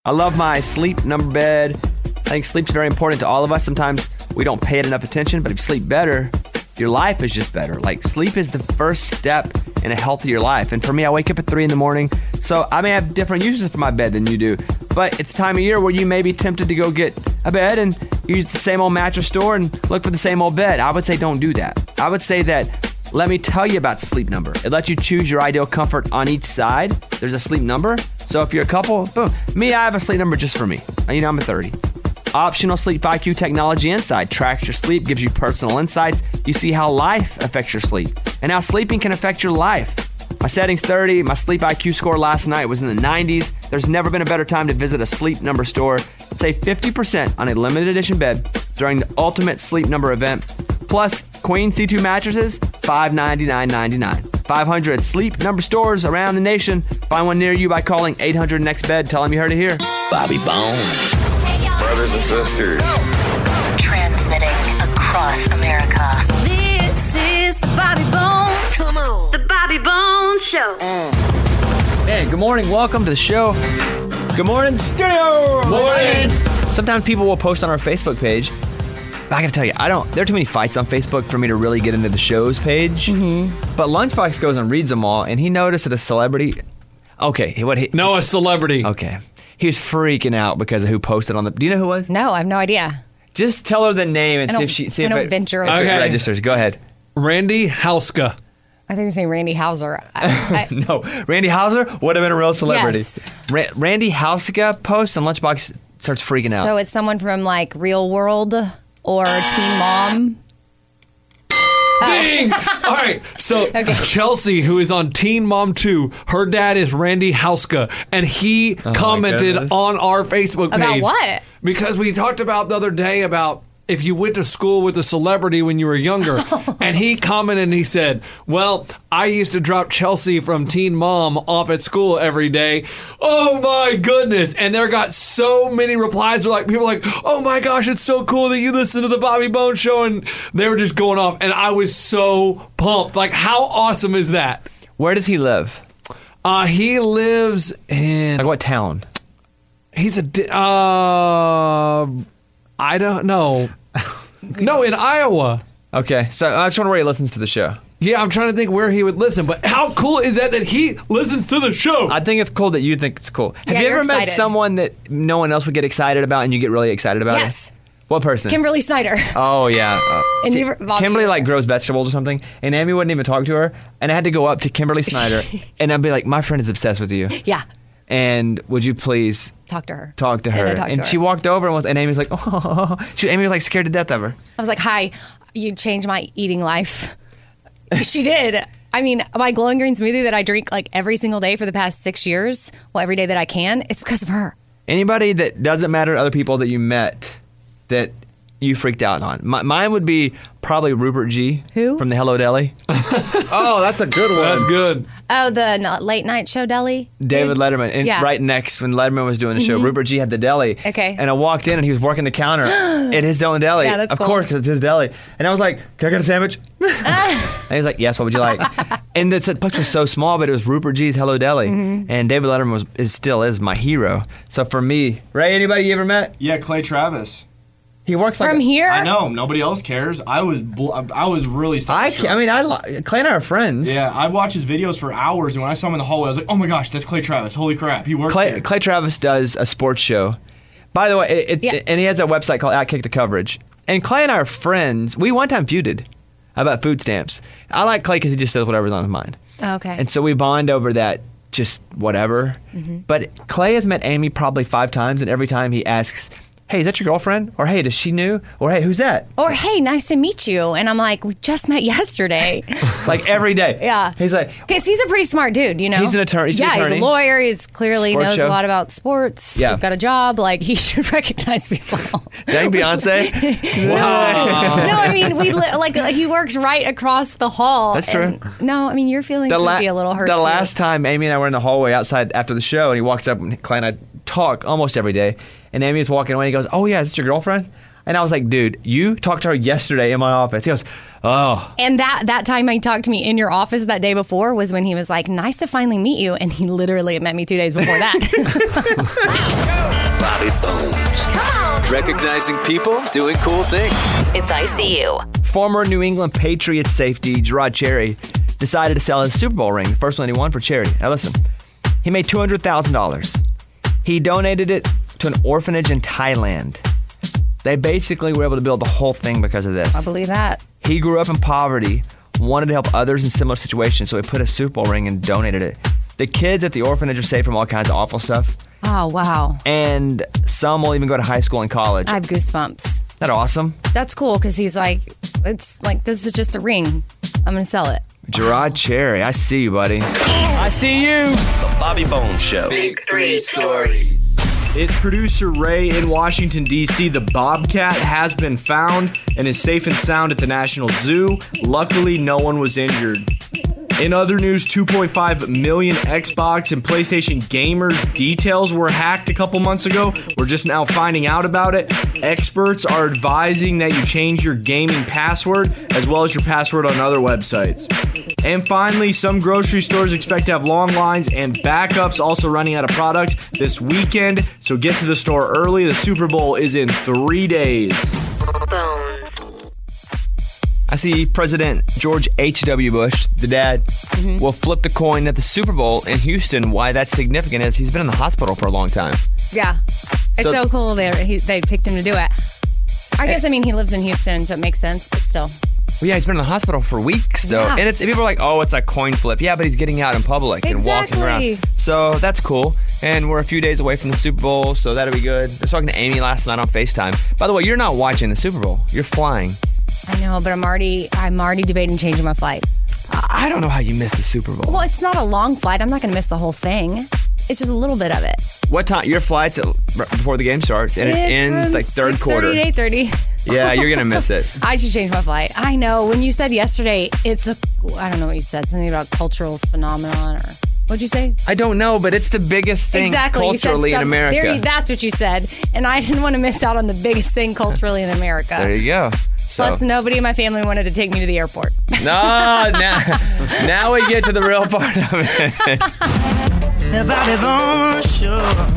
I love my Sleep Number bed. I think sleep's very important to all of us. Sometimes we don't pay it enough attention, but if you sleep better, your life is just better. Like, sleep is the first step in a healthier life. And for me, I wake up at 3 in the morning, so I may have different uses for my bed than you do. But it's time of year where you may be tempted to go get a bed and use the same old mattress store and look for the same old bed. I would say don't do that. I would say that let me tell you about Sleep Number. It lets you choose your ideal comfort on each side. There's a Sleep Number. So if you're a couple, boom. Me, I have a Sleep Number just for me. I'm a 30. Optional Sleep IQ technology inside tracks your sleep, gives you personal insights. You see how life affects your sleep and how sleeping can affect your life. My setting's 30. My Sleep IQ score last night was in the 90s. There's never been a better time to visit a Sleep Number store. Save 50% on a limited edition bed during the Ultimate Sleep Number event. Plus, Queen C2 mattresses, $599.99. 500 Sleep Number stores around the nation. Find one near you by calling 800-NEXT-BED. Tell them you heard it here. Bobby Bones. Hey, y'all. Brothers and sisters. Transmitting across America. This is the Bobby Bones. Come on. The Bobby Bones Show. Hey, good morning. Welcome to the show. Good morning, studio. Morning. Sometimes people will post on our Facebook page. But I gotta tell you, there are too many fights on Facebook for me to really get into the show's page. Mm-hmm. But Lunchbox goes and reads them all, and he noticed that a celebrity. Okay, a celebrity. Okay, he was freaking out because of who posted on the. Do you know who it was? No, I have no idea. Just tell her the name and see if it venture if over. it Okay. registers. Go ahead. Randy Hauska. I think you were saying Randy Hauser. No, Randy Hauser would have been a real celebrity. Yes. Randy Hauska posts, and Lunchbox starts freaking out. So it's someone from like Real World or Teen Mom. Ding! All right, so Chelsea, who is on Teen Mom 2, her dad is Randy Hauska, and he commented goodness. on our Facebook page. About what? Because we talked about the other day about if you went to school with a celebrity when you were younger. And he commented and he said, well, I used to drop Chelsea from Teen Mom off at school every day. Oh my goodness. And there got so many replies. People were like, oh my gosh, it's so cool that you listen to the Bobby Bones Show. And they were just going off. And I was so pumped. Like, how awesome is that? Where does he live? He lives in... Like what town? He's I don't know. No, in Iowa. Okay, so I just wonder where he listens to the show. Yeah, I'm trying to think where he would listen, but how cool is that he listens to the show? I think it's cool that you think it's cool. Have Yeah, you you're ever met excited. someone that no one else would get excited about and you get really excited about Yes. it? What person? Kimberly Snyder. Oh, yeah. And See, you- Bobby- Kimberly like grows vegetables or something, and Amy wouldn't even talk to her, and I had to go up to Kimberly Snyder, and I'd be like, my friend is obsessed with you, Yeah. and would you please Talk to her. talk to her? And I talked to her. she walked over, and Amy's like, oh. Amy was like scared to death of her. I was like, hi, you changed my eating life. She did. I mean, my glowing green smoothie that I drink like every single day for the past 6 years, well, every day that I can, it's because of her. Anybody that doesn't matter to other people that you met that you freaked out on. Mine would be probably Rupert G. Who? From the Hello Deli. Oh, that's a good one. That's good. Oh, the late night show deli? David Dude. Letterman. And Yeah. right next, when Letterman was doing the show, Rupert G had the deli. Okay. And I walked in and he was working the counter at his own deli. Yeah, that's of cool. course, because it's his deli. And I was like, can I get a sandwich? And he's like, yes, what would you like? And the place was so small, but it was Rupert G's Hello Deli. And David Letterman still is my hero. So for me, Ray, anybody you ever met? Yeah, Clay Travis. He works From like here? I know nobody else cares. I was really stuck. Clay and I are friends. Yeah, I watch his videos for hours, and when I saw him in the hallway, I was like, "Oh my gosh, that's Clay Travis! Holy crap, he works here." Clay Travis does a sports show. By the way, and he has a website called Outkick the Coverage. And Clay and I are friends. We one time feuded about food stamps. I like Clay because he just says whatever's on his mind. Okay. And so we bond over that, just whatever. But Clay has met Amy probably 5 times, and every time he asks, hey, is that your girlfriend? Or hey, does she know? Or hey, who's that? Or, hey, nice to meet you. And I'm like, we just met yesterday. Like every day. Yeah. He's like, Because he's a pretty smart dude, you know? He's an attorney. He's an He's attorney. a lawyer. He's clearly Sports knows show. a lot about sports. Yeah. He's got a job. Like, he should recognize people. dang Beyonce. No, I mean, he works right across the hall. That's true. And, no, I mean, your feelings would be a little hurt, The too. last time Amy and I were in the hallway outside after the show, and he walks up, and Clay and I talk almost every day, and Amy was walking away, and he goes, oh, yeah, is this your girlfriend? And I was like, dude, you talked to her yesterday in my office. He goes, oh. And that time he talked to me in your office that day before was when he was like, nice to finally meet you. And he literally met me 2 days before that. Bobby Bones. Come on. Recognizing people doing cool things. It's ICU. Former New England Patriots safety Gerard Cherry decided to sell his Super Bowl ring, the first one he won for charity. Now listen, he made $200,000. He donated it to an orphanage in Thailand. They basically were able to build the whole thing because of this. I believe that. He grew up in poverty, wanted to help others in similar situations, so he put a Super Bowl ring and donated it. The kids at the orphanage are saved from all kinds of awful stuff, Oh, wow. and some will even go to high school and college. I have goosebumps. Isn't that awesome? That's cool because he's like, it's like, this is just a ring. I'm going to sell it. Gerard Cherry, I see you, buddy. I see you. The Bobby Bones Show. Big 3 stories. It's producer Ray in Washington, D.C. The Bobcat has been found and is safe and sound at the National Zoo. Luckily, no one was injured. In other news, 2.5 million Xbox and PlayStation gamers' details were hacked a couple months ago. We're just now finding out about it. Experts are advising that you change your gaming password as well as your password on other websites. And finally, some grocery stores expect to have long lines and backups also running out of products this weekend. So get to the store early. The Super Bowl is in 3 days. Bones. I see President George H.W. Bush, the dad, will flip the coin at the Super Bowl in Houston. Why that's significant is he's been in the hospital for a long time. Yeah. It's so cool they picked him to do it. I guess, I mean, he lives in Houston, so it makes sense, but still. Well, yeah, he's been in the hospital for weeks, though. Yeah. And people are like, oh, it's a coin flip. Yeah, but he's getting out in public and walking around. Exactly. So that's cool. And we're a few days away from the Super Bowl, so that'll be good. I was talking to Amy last night on FaceTime. By the way, you're not watching the Super Bowl. You're flying. I know, but I'm already debating changing my flight. I don't know how you missed the Super Bowl. Well, it's not a long flight. I'm not going to miss the whole thing. It's just a little bit of it. What time? Your flight's right before the game starts, and it ends like third quarter. 6:30 to 8:30. Yeah, you're going to miss it. I should change my flight. I know. When you said yesterday, I don't know what you said. Something about cultural phenomenon or... What'd you say? I don't know, but it's the biggest thing culturally in America. That's what you said. And I didn't want to miss out on the biggest thing culturally in America. There you go. So. Plus, nobody in my family wanted to take me to the airport. No, now we get to the real part of it. The Bobby Bones Show.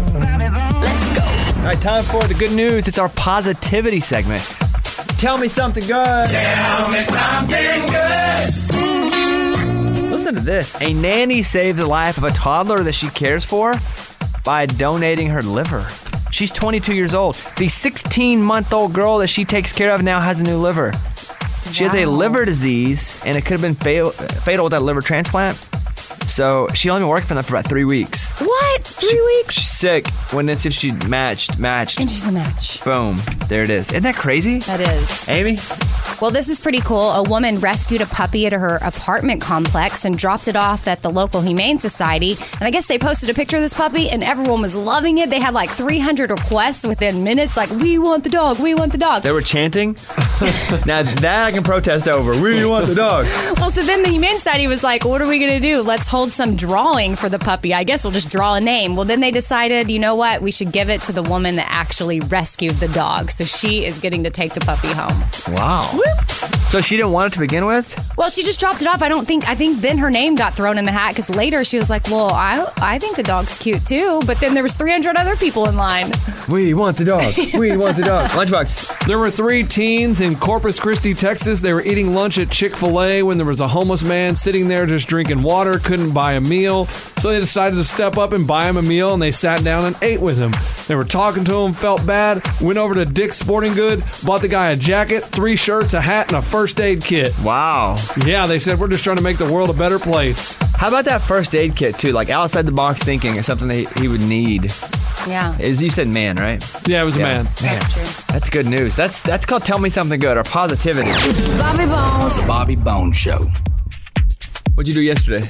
Let's go. All right, time for the good news. It's our positivity segment. Tell me something good. Tell me something good. Listen to this. A nanny saved the life of a toddler that she cares for by donating her liver. She's 22 years old. The 16-month-old girl that she takes care of now has a new liver. She has a liver disease, and it could have been fatal with that liver transplant. So she only been working for them for about 3 weeks. What? 3 weeks? She's sick. When it's if she matched. And she's a match. Boom. There it is. Isn't that crazy? That is. Amy? Well, this is pretty cool. A woman rescued a puppy at her apartment complex and dropped it off at the local Humane Society. And I guess they posted a picture of this puppy, and everyone was loving it. They had like 300 requests within minutes, like, we want the dog, we want the dog. They were chanting? Now that I can protest over. We want the dog. Well, so then the Humane Society was like, what are we going to do? Let's hold some drawing for the puppy. I guess we'll just draw a name. Well, then they decided, you know what? We should give it to the woman that actually rescued the dog. So she is getting to take the puppy home. Wow. Whoop. So she didn't want it to begin with? Well, she just dropped it off. I think then her name got thrown in the hat because later she was like, well, I think the dog's cute too. But then there was 300 other people in line. We want the dog. We want the dog. Lunchbox. There were 3 teens in Corpus Christi, Texas. They were eating lunch at Chick-fil-A when there was a homeless man sitting there just drinking water, couldn't buy a meal. So they decided to step up and buy him a meal, and they sat down and ate with him. They were talking to him, felt bad, went over to Dick's Sporting Good, bought the guy a jacket, 3 shirts, a hat, and a first aid kit. Wow. Yeah, they said, we're just trying to make the world a better place. How about that first aid kit, too? Like outside the box thinking or something that he would need. Yeah. You said man, right? Yeah, it was a man. That's true. That's good news. That's called Tell Me Something Good, or positivity. Bobby Bones. The Bobby Bones Show. What'd you do yesterday?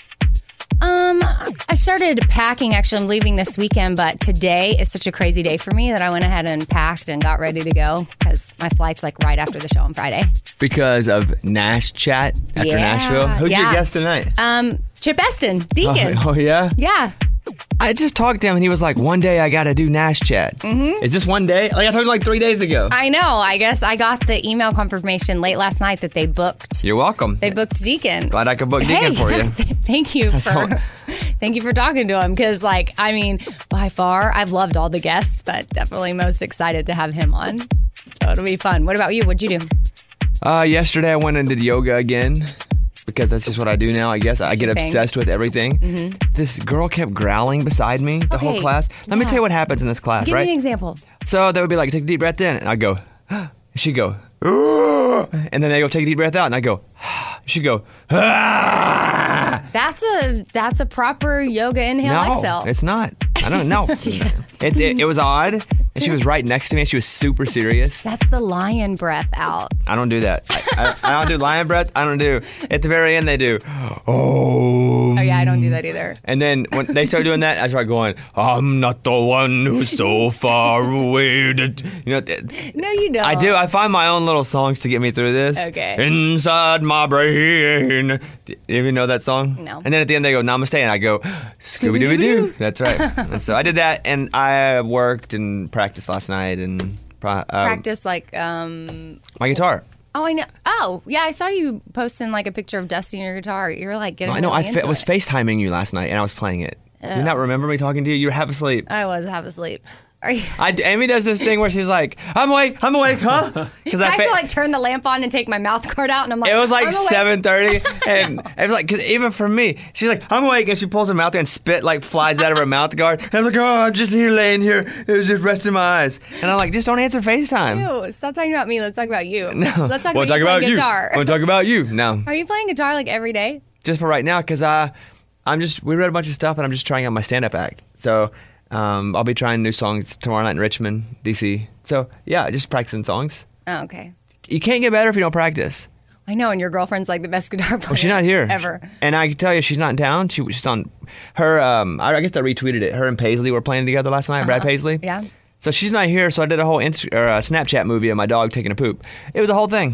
I started packing. Actually, I'm leaving this weekend, but today is such a crazy day for me that I went ahead and packed and got ready to go because my flight's like right after the show on Friday. Because of Nash Chat after Nashville? Who's your guest tonight? Chip Eston, Deacon. Oh, yeah? Yeah. I just talked to him and he was like, one day I got to do Nash Chat. Mm-hmm. Is this one day? Like I told you like 3 days ago. I know. I guess I got the email confirmation late last night that they booked. You're welcome. They booked Deacon. Glad I could book Deacon for you. Thank you for talking to him because, like, I mean, by far, I've loved all the guests, but definitely most excited to have him on. So it'll be fun. What about you? What'd you do? Yesterday I went and did yoga again. Because that's just what I do now, I guess. I get obsessed with everything. Mm-hmm. This girl kept growling beside me the whole class. Let me tell you what happens in this class, Give right? me an example. So they would be like, take a deep breath in. And I'd go, and she'd go, and then they go, take a deep breath out. And I'd go, she'd go, That's a proper yoga inhale exhale. No, it's not. I don't know. It was odd. And she was right next to me and she was super serious. That's the lion breath out. I don't do that. I don't do lion breath. I don't do. At the very end, they do. Oh yeah, I don't do that either. And then when they start doing that, I start going, I'm not the one who's so far away. No, you don't. I do. I find my own little songs to get me through this. Okay. Inside my brain. Do you even know that song? No. And then at the end, they go, namaste. And I go, Scooby-Dooby-Doo. That's right. And so I did that. And I worked and practiced last night. And practice like... my guitar. Oh, I know. Oh, yeah, I saw you posting like a picture of dusting your guitar. You were like getting I know. really into I was it. FaceTiming you last night, and I was playing it. Do you not remember me talking to you? You were half asleep. I was half asleep. Are you? Amy does this thing where she's like, I'm awake, huh? Because I have to like turn the lamp on and take my mouth guard out, and I'm like, it was like I'm awake. 7:30, and it was like, cause even for me, she's like, I'm awake, and she pulls her mouth and spit like flies out of her mouth guard. And I was like, oh, I'm just here laying here, it was just resting my eyes, and I'm like, just don't answer FaceTime. Ew, stop talking about me. Let's talk about you. No, Let's talk about you playing guitar. We'll talk about you. No. Are you playing guitar like every day? Just for right now, because we read a bunch of stuff, and I'm just trying out my stand-up act. So. I'll be trying new songs tomorrow night in Richmond, D.C. So, yeah, just practicing songs. Oh, okay. You can't get better if you don't practice. I know, and your girlfriend's like the best guitar player. Well, she's not here. Ever. And I can tell you, she's not in town. She's on her, I guess I retweeted it. Her and Paisley were playing together last night, Brad Paisley. Yeah. So she's not here, so I did a whole Snapchat movie of my dog taking a poop. It was a whole thing.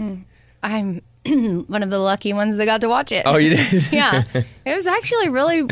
I'm one of the lucky ones that got to watch it. Oh, you did? Yeah. It was actually really,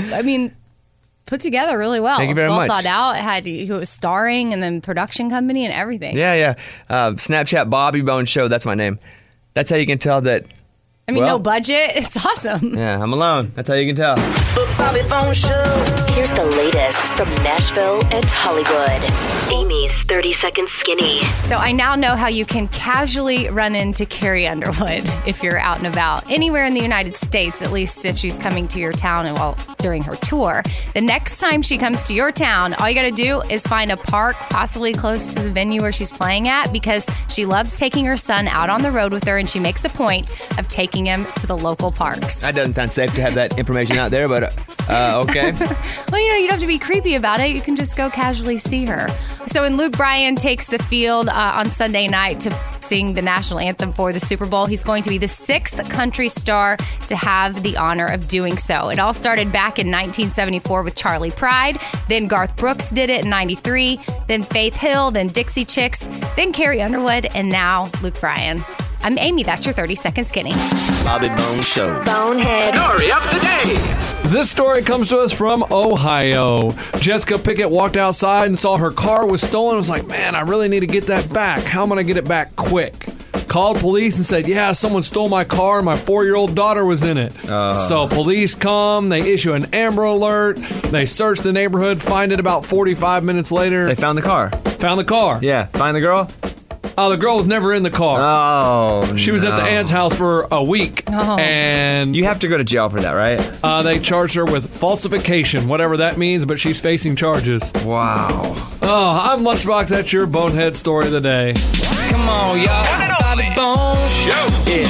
put together really well. Thank you very much. Well thought out. It was starring and then production company and everything. Yeah. Snapchat Bobby Bones Show. That's my name. That's how you can tell that. No budget. It's awesome. Yeah, I'm alone. That's how you can tell. The Bobby Bones Show. Here's the latest from Nashville and Hollywood. Amy's 30-second skinny. So I now know how you can casually run into Carrie Underwood if you're out and about. Anywhere in the United States, at least if she's coming to your town during her tour. The next time she comes to your town, all you got to do is find a park possibly close to the venue where she's playing at because she loves taking her son out on the road with her and she makes a point of taking him to the local parks. That doesn't sound safe to have that information out there, but okay. Well, you don't have to be creepy about it. You can just go casually see her. So when Luke Bryan takes the field on Sunday night to sing the national anthem for the Super Bowl, he's going to be the 6th country star to have the honor of doing so. It all started back in 1974 with Charlie Pride. Then Garth Brooks did it in 93. Then Faith Hill. Then Dixie Chicks. Then Carrie Underwood. And now Luke Bryan. I'm Amy. That's your 30-second skinny. Bobby Bones Show. Bonehead. Story of the day. This story comes to us from Ohio. Jessica Pickett walked outside and saw her car was stolen. Was like, man, I really need to get that back. How am I going to get it back quick? Called police and said, yeah, someone stole my car and my 4-year-old daughter was in it. So police come, they issue an Amber Alert, they search the neighborhood, find it about 45 minutes later. They found the car. Found the car. Yeah. Find the girl? Oh, the girl was never in the car. Oh, She was at the aunt's house for a week. Oh. And you have to go to jail for that, right? They charged her with falsification, whatever that means, but she's facing charges. Wow. Oh, I'm Lunchbox. That's your bonehead story of the day. Come on, y'all. Bobby Bones Show. Yeah.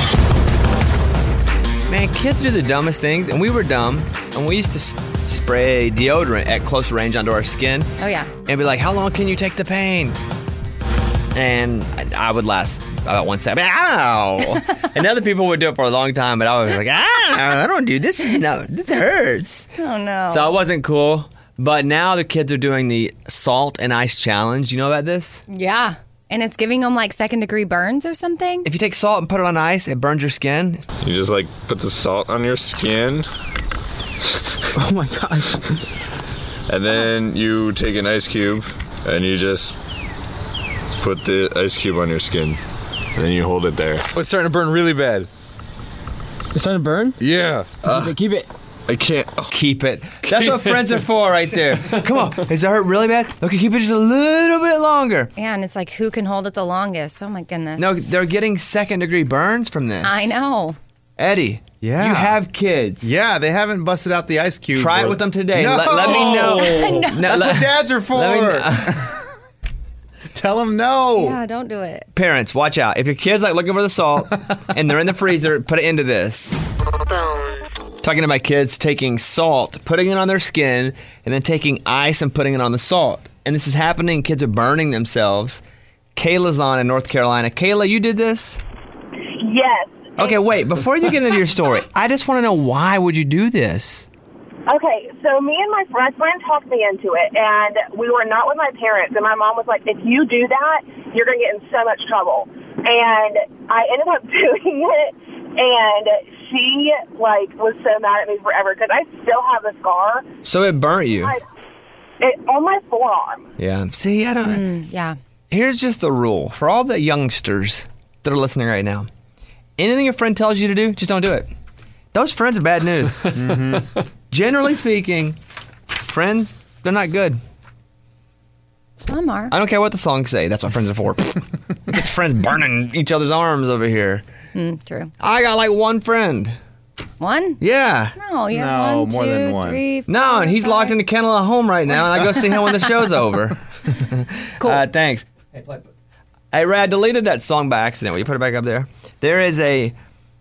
Man, kids do the dumbest things, and we were dumb, and we used to spray deodorant at close range onto our skin. Oh, yeah. And be like, how long can you take the pain? And I would last about 1 second. Ow! And other people would do it for a long time, but I was like, I don't do this. No, this hurts. Oh, no. So it wasn't cool. But now the kids are doing the salt and ice challenge. You know about this? Yeah. And it's giving them like 2nd-degree burns or something? If you take salt and put it on ice, it burns your skin. You just put the salt on your skin. Oh my gosh. And then you take an ice cube and you just put the ice cube on your skin. And then you hold it there. It's starting to burn really bad. It's starting to burn? Yeah. Keep it. I can't. Keep it. That's what friends are for right there. Come on. Does it hurt really bad? Okay, keep it just a little bit longer. Yeah, and it's like, who can hold it the longest? Oh, my goodness. No, they're getting second-degree burns from this. I know. Eddie, you have kids. Yeah, they haven't busted out the ice cube. Try it with them today. No. Let me know. No. That's what dads are for. Tell them no. Yeah, don't do it. Parents, watch out. If your kid's like looking for the salt and they're in the freezer, put it into this. Talking to my kids taking salt, putting it on their skin, and then taking ice and putting it on the salt. And this is happening. Kids are burning themselves. Kayla's on in North Carolina. Kayla, you did this? Yes. Okay, wait. Before you get into your story, I just want to know, why would you do this? Okay, so me and my friend talked me into it, and we were not with my parents, and my mom was like, if you do that, you're going to get in so much trouble. And I ended up doing it, and she, was so mad at me forever, because I still have the scar. So it burnt you? On my forearm. Yeah. See, I don't... yeah. Here's just the rule. For all the youngsters that are listening right now, anything your friend tells you to do, just don't do it. Those friends are bad news. Generally speaking, friends, they're not good. Some are. I don't care what the songs say. That's what friends are for. Get friends burning each other's arms over here. True. I got like one friend. One? Yeah. No, you have one, more than two, one. 3, 4, No, and he's 5. locked in the kennel at home right now, and I go see him when the show's over. Cool. Thanks. Hey, Ray, I deleted that song by accident. Will you put it back up there? There is a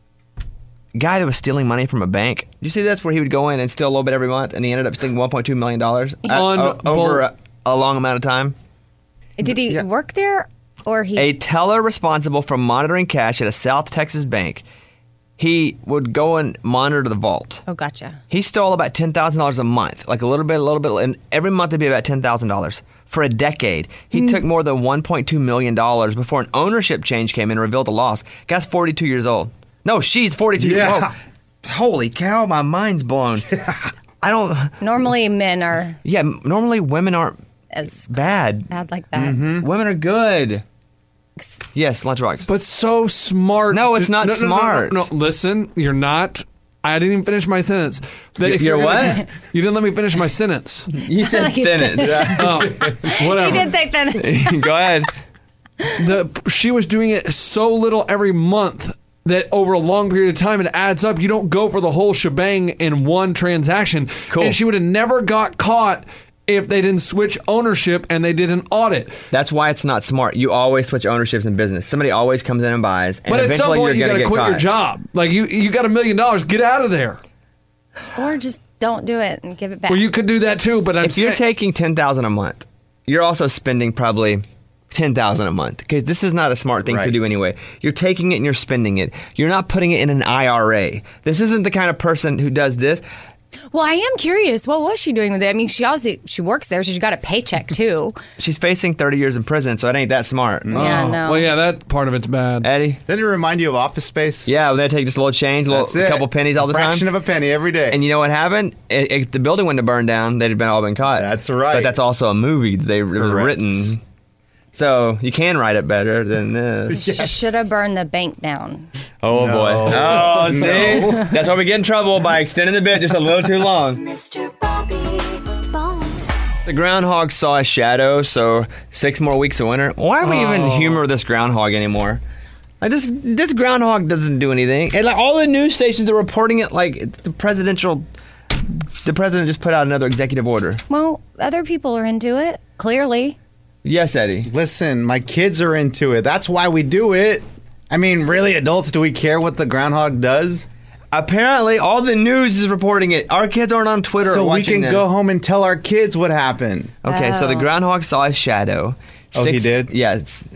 guy that was stealing money from a bank. You see this, where he would go in and steal a little bit every month, and he ended up stealing $1.2 million over a long amount of time? Did he work there, or he... A teller responsible for monitoring cash at a South Texas bank. He would go and monitor the vault. Oh, gotcha. He stole about $10,000 a month, like a little bit, and every month it'd be about $10,000 for a decade. He took more than $1.2 million before an ownership change came in and revealed the loss. Guy's 42 years old. No, she's 42 years old. Holy cow, my mind's blown. I don't... Normally men are... Yeah, normally women aren't as bad. Bad like that. Women are good. Yes, Lunchbox. But so smart. No, it's not smart. No, listen, you're not. I didn't even finish my sentence. You're what? You didn't let me finish my sentence. You said sentence. Whatever. He did take that. Go ahead. She was doing it so little every month that over a long period of time it adds up. You don't go for the whole shebang in one transaction. Cool. And she would have never got caught if they didn't switch ownership and they did an audit. That's why it's not smart. You always switch ownerships in business. Somebody always comes in and buys, and but at some eventually point you're you going to got to get quit caught. your job. Like you got $1 million. Get out of there. Or just don't do it and give it back. Well, you could do that too, but if you're taking $10,000 a month, you're also spending probably $10,000 a month, because this is not a smart thing to do anyway. You're taking it and you're spending it. You're not putting it in an IRA. This isn't the kind of person who does this. Well, I am curious. What was she doing with it? I mean, she works there, so she got a paycheck too. She's facing 30 years in prison, so it ain't that smart. Yeah, no. Well, yeah, that part of it's bad. Eddie? Doesn't it remind you of Office Space? Yeah, well, they take just a little change, a couple pennies all the time. Fraction of a penny every day. And you know what happened? If the building wouldn't have burned down, they'd have all been caught. That's right. But that's also a movie. It was written. So you can write it better than this. She should have burned the bank down. Oh, boy. Oh, see? That's why we get in trouble, by extending the bit just a little too long. Mr. Bobby Bones. The groundhog saw a shadow, so 6 more weeks of winter. Why do we even humor this groundhog anymore? Like this groundhog doesn't do anything. And like all the news stations are reporting it like the president just put out another executive order. Well, other people are into it, clearly. Yes, Eddie. Listen, my kids are into it. That's why we do it. I mean, really, adults, do we care what the groundhog does? Apparently, all the news is reporting it. Our kids aren't on Twitter so watching we can this. go home and tell our kids what happened. Okay, so the groundhog saw a shadow. Oh, he did? Yeah.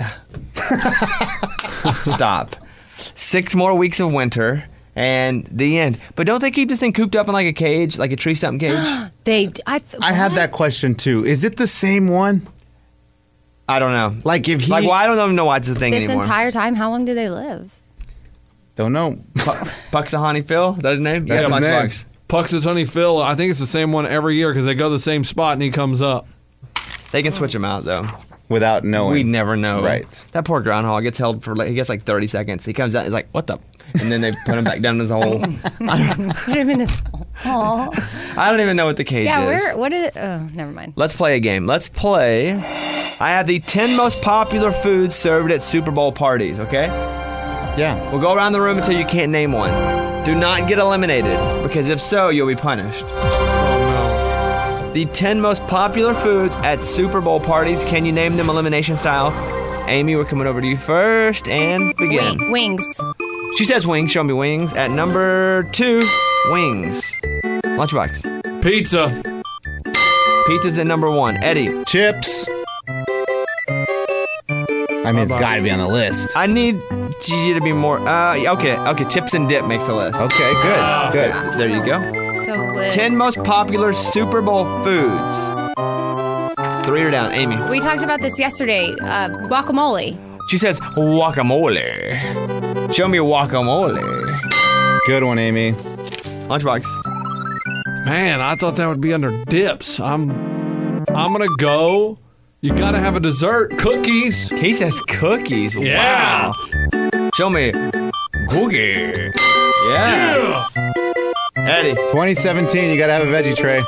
Stop. 6 more weeks of winter. And the end. But don't they keep this thing cooped up in like a cage, like a tree stump cage? I had that question too. Is it the same one? I don't know. Like if he... Well, I don't even know why it's a thing This anymore. entire time, how long did they live? Don't know. Puxahani Phil? Is that his name? That's his name. Puxatawny Phil, I think it's the same one every year because they go to the same spot and he comes up. They can switch him out, though. Without knowing. We never know. Right. That poor groundhog gets held for, he gets like 30 seconds. He comes out, he's like, what the? And then they put him back down in his hole. Put him in his hole. Aw. I don't even know what the cage is. What is it? Oh, never mind. Let's play a game. Let's play. I have the 10 most popular foods served at Super Bowl parties, okay? Yeah. We'll go around the room until you can't name one. Do not get eliminated, because if so, you'll be punished. The 10 most popular foods at Super Bowl parties. Can you name them elimination style? Amy, we're coming over to you first and begin. Wings. She says wings. Show me wings. At number 2, wings. Lunchbox. Pizza. Pizza's at number 1. Eddie. Chips. I mean, it's got to be on the list. I need you to be more. Okay. Chips and dip makes the list. Okay, good. Good. There you go. So good. 10 most popular Super Bowl foods. 3 are down. Amy. We talked about this yesterday. Guacamole. She says guacamole. Show me guacamole. Good one, Amy. Lunchbox. Man, I thought that would be under dips. I'm gonna go. You gotta have a dessert. Cookies. He says cookies. Yeah. Wow. Show me cookie. Yeah. Eddie. 2017, you got to have a veggie tray.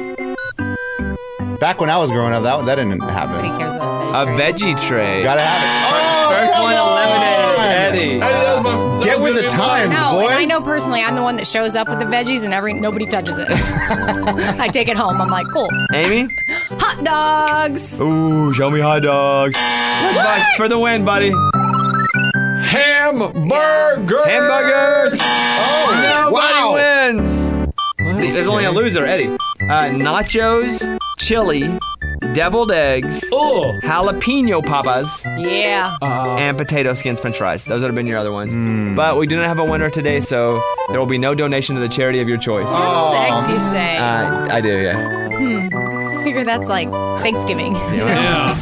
Back when I was growing up, that didn't happen. Nobody cares about A veggie tray. Got to have it. First one eliminated, Eddie. Get with the times, No, boys. and I know personally, I'm the one that shows up with the veggies and nobody touches it. I take it home. I'm like, cool. Amy? Hot dogs. Ooh, show me hot dogs. Lunchbox for the win, buddy. Hamburgers. Hamburgers. Oh, Nobody wins. There's only a loser, Eddie. Nachos, chili, deviled eggs, jalapeno papas, and potato skins french fries. Those would have been your other ones. But we do not have a winner today, so there will be no donation to the charity of your choice. Deviled eggs, you say? I do, yeah. Figure that's like Thanksgiving. Yeah.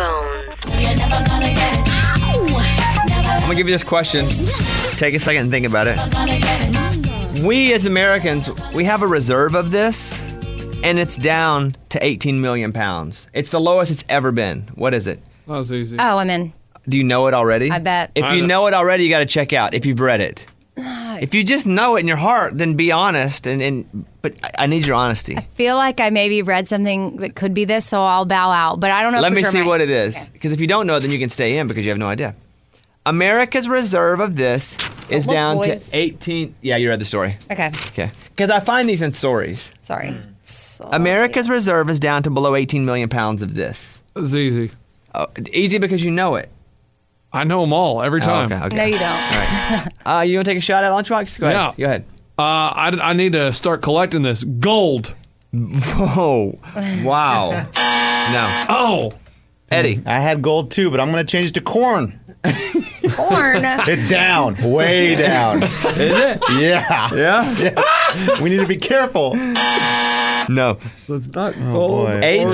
I'm going to give you this question. Take a second and think about it. We as Americans, we have a reserve of this, and it's down to 18 million pounds. It's the lowest it's ever been. What is it? That was easy. Oh, I'm in. Do you know it already? I bet. If you know it already, you got to check out if you've read it. If you just know it in your heart, then be honest. But I need your honesty. I feel like I maybe read something that could be this, so I'll bow out. But I don't know. Let for me sure see what it is. Because if you don't know, then you can stay in because you have no idea. America's reserve of this is down to 18. Yeah, you read the story. Okay. Because I find these in stories. Sorry. America's reserve is down to below 18 million pounds of this. It's easy. Easy because you know it. I know them all every time. Okay. No, you don't. All right. You want to take a shot at Lunchbox? Go ahead. Go ahead. I need to start collecting this. Gold. Whoa. Wow. No. Oh. Eddie. I had gold too, but I'm going to change it to corn. Corn. It's down. Way down. Is it? Yeah. Yeah? Yes. We need to be careful. No. Let's not gold.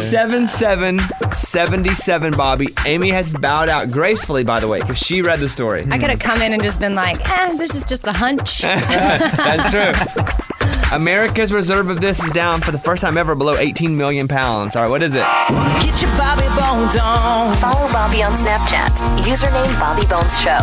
877-77, Bobby. Amy has bowed out gracefully, by the way, because she read the story. I could have come in and just been like, this is just a hunch. That's true. America's reserve of this is down for the first time ever below 18 million pounds. All right, what is it? Get your Bobby Bones on. Follow Bobby on Snapchat. Username Bobby Bones Show.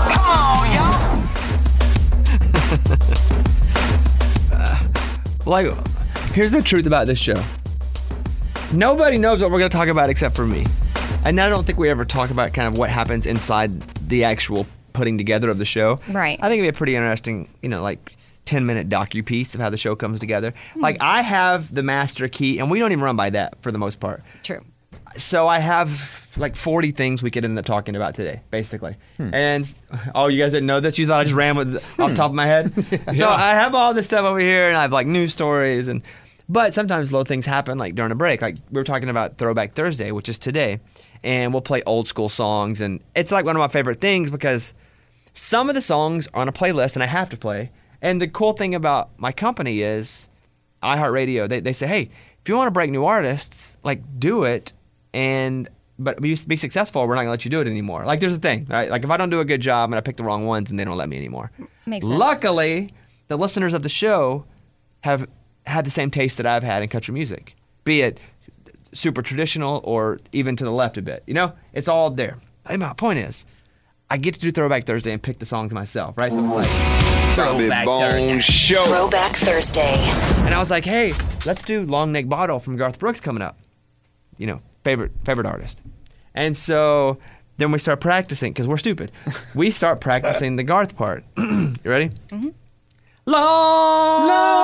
Here's the truth about this show. Nobody knows what we're going to talk about except for me. And I don't think we ever talk about kind of what happens inside the actual putting together of the show. Right. I think it'd be a pretty interesting, 10-minute docu-piece of how the show comes together. Like, I have the master key, and we don't even run by that for the most part. True. So I have, 40 things we could end up talking about today, basically. And, you guys didn't know that? You thought I just ran with off the top of my head? So I have all this stuff over here, and I have, news stories. But sometimes little things happen, during a break. We were talking about Throwback Thursday, which is today. And we'll play old school songs. And it's, one of my favorite things because some of the songs are on a playlist, and I have to play. And the cool thing about my company is iHeartRadio. They say, hey, if you want to break new artists, do it, but be successful. We're not gonna let you do it anymore. There's a thing, right? If I don't do a good job and I pick the wrong ones, and they don't let me anymore. Makes sense. Luckily, the listeners of the show have have the same taste that I've had in country music, be it super traditional or even to the left a bit. You know, it's all there. And my point is, I get to do Throwback Thursday and pick the songs myself, right? So it's like Throwback Thursday. Throwback Thursday. And I was like, hey, let's do Long Neck Bottle from Garth Brooks coming up. You know, favorite artist. And so then we start practicing because we're stupid. We start practicing the Garth part. You ready? Mm-hmm. Long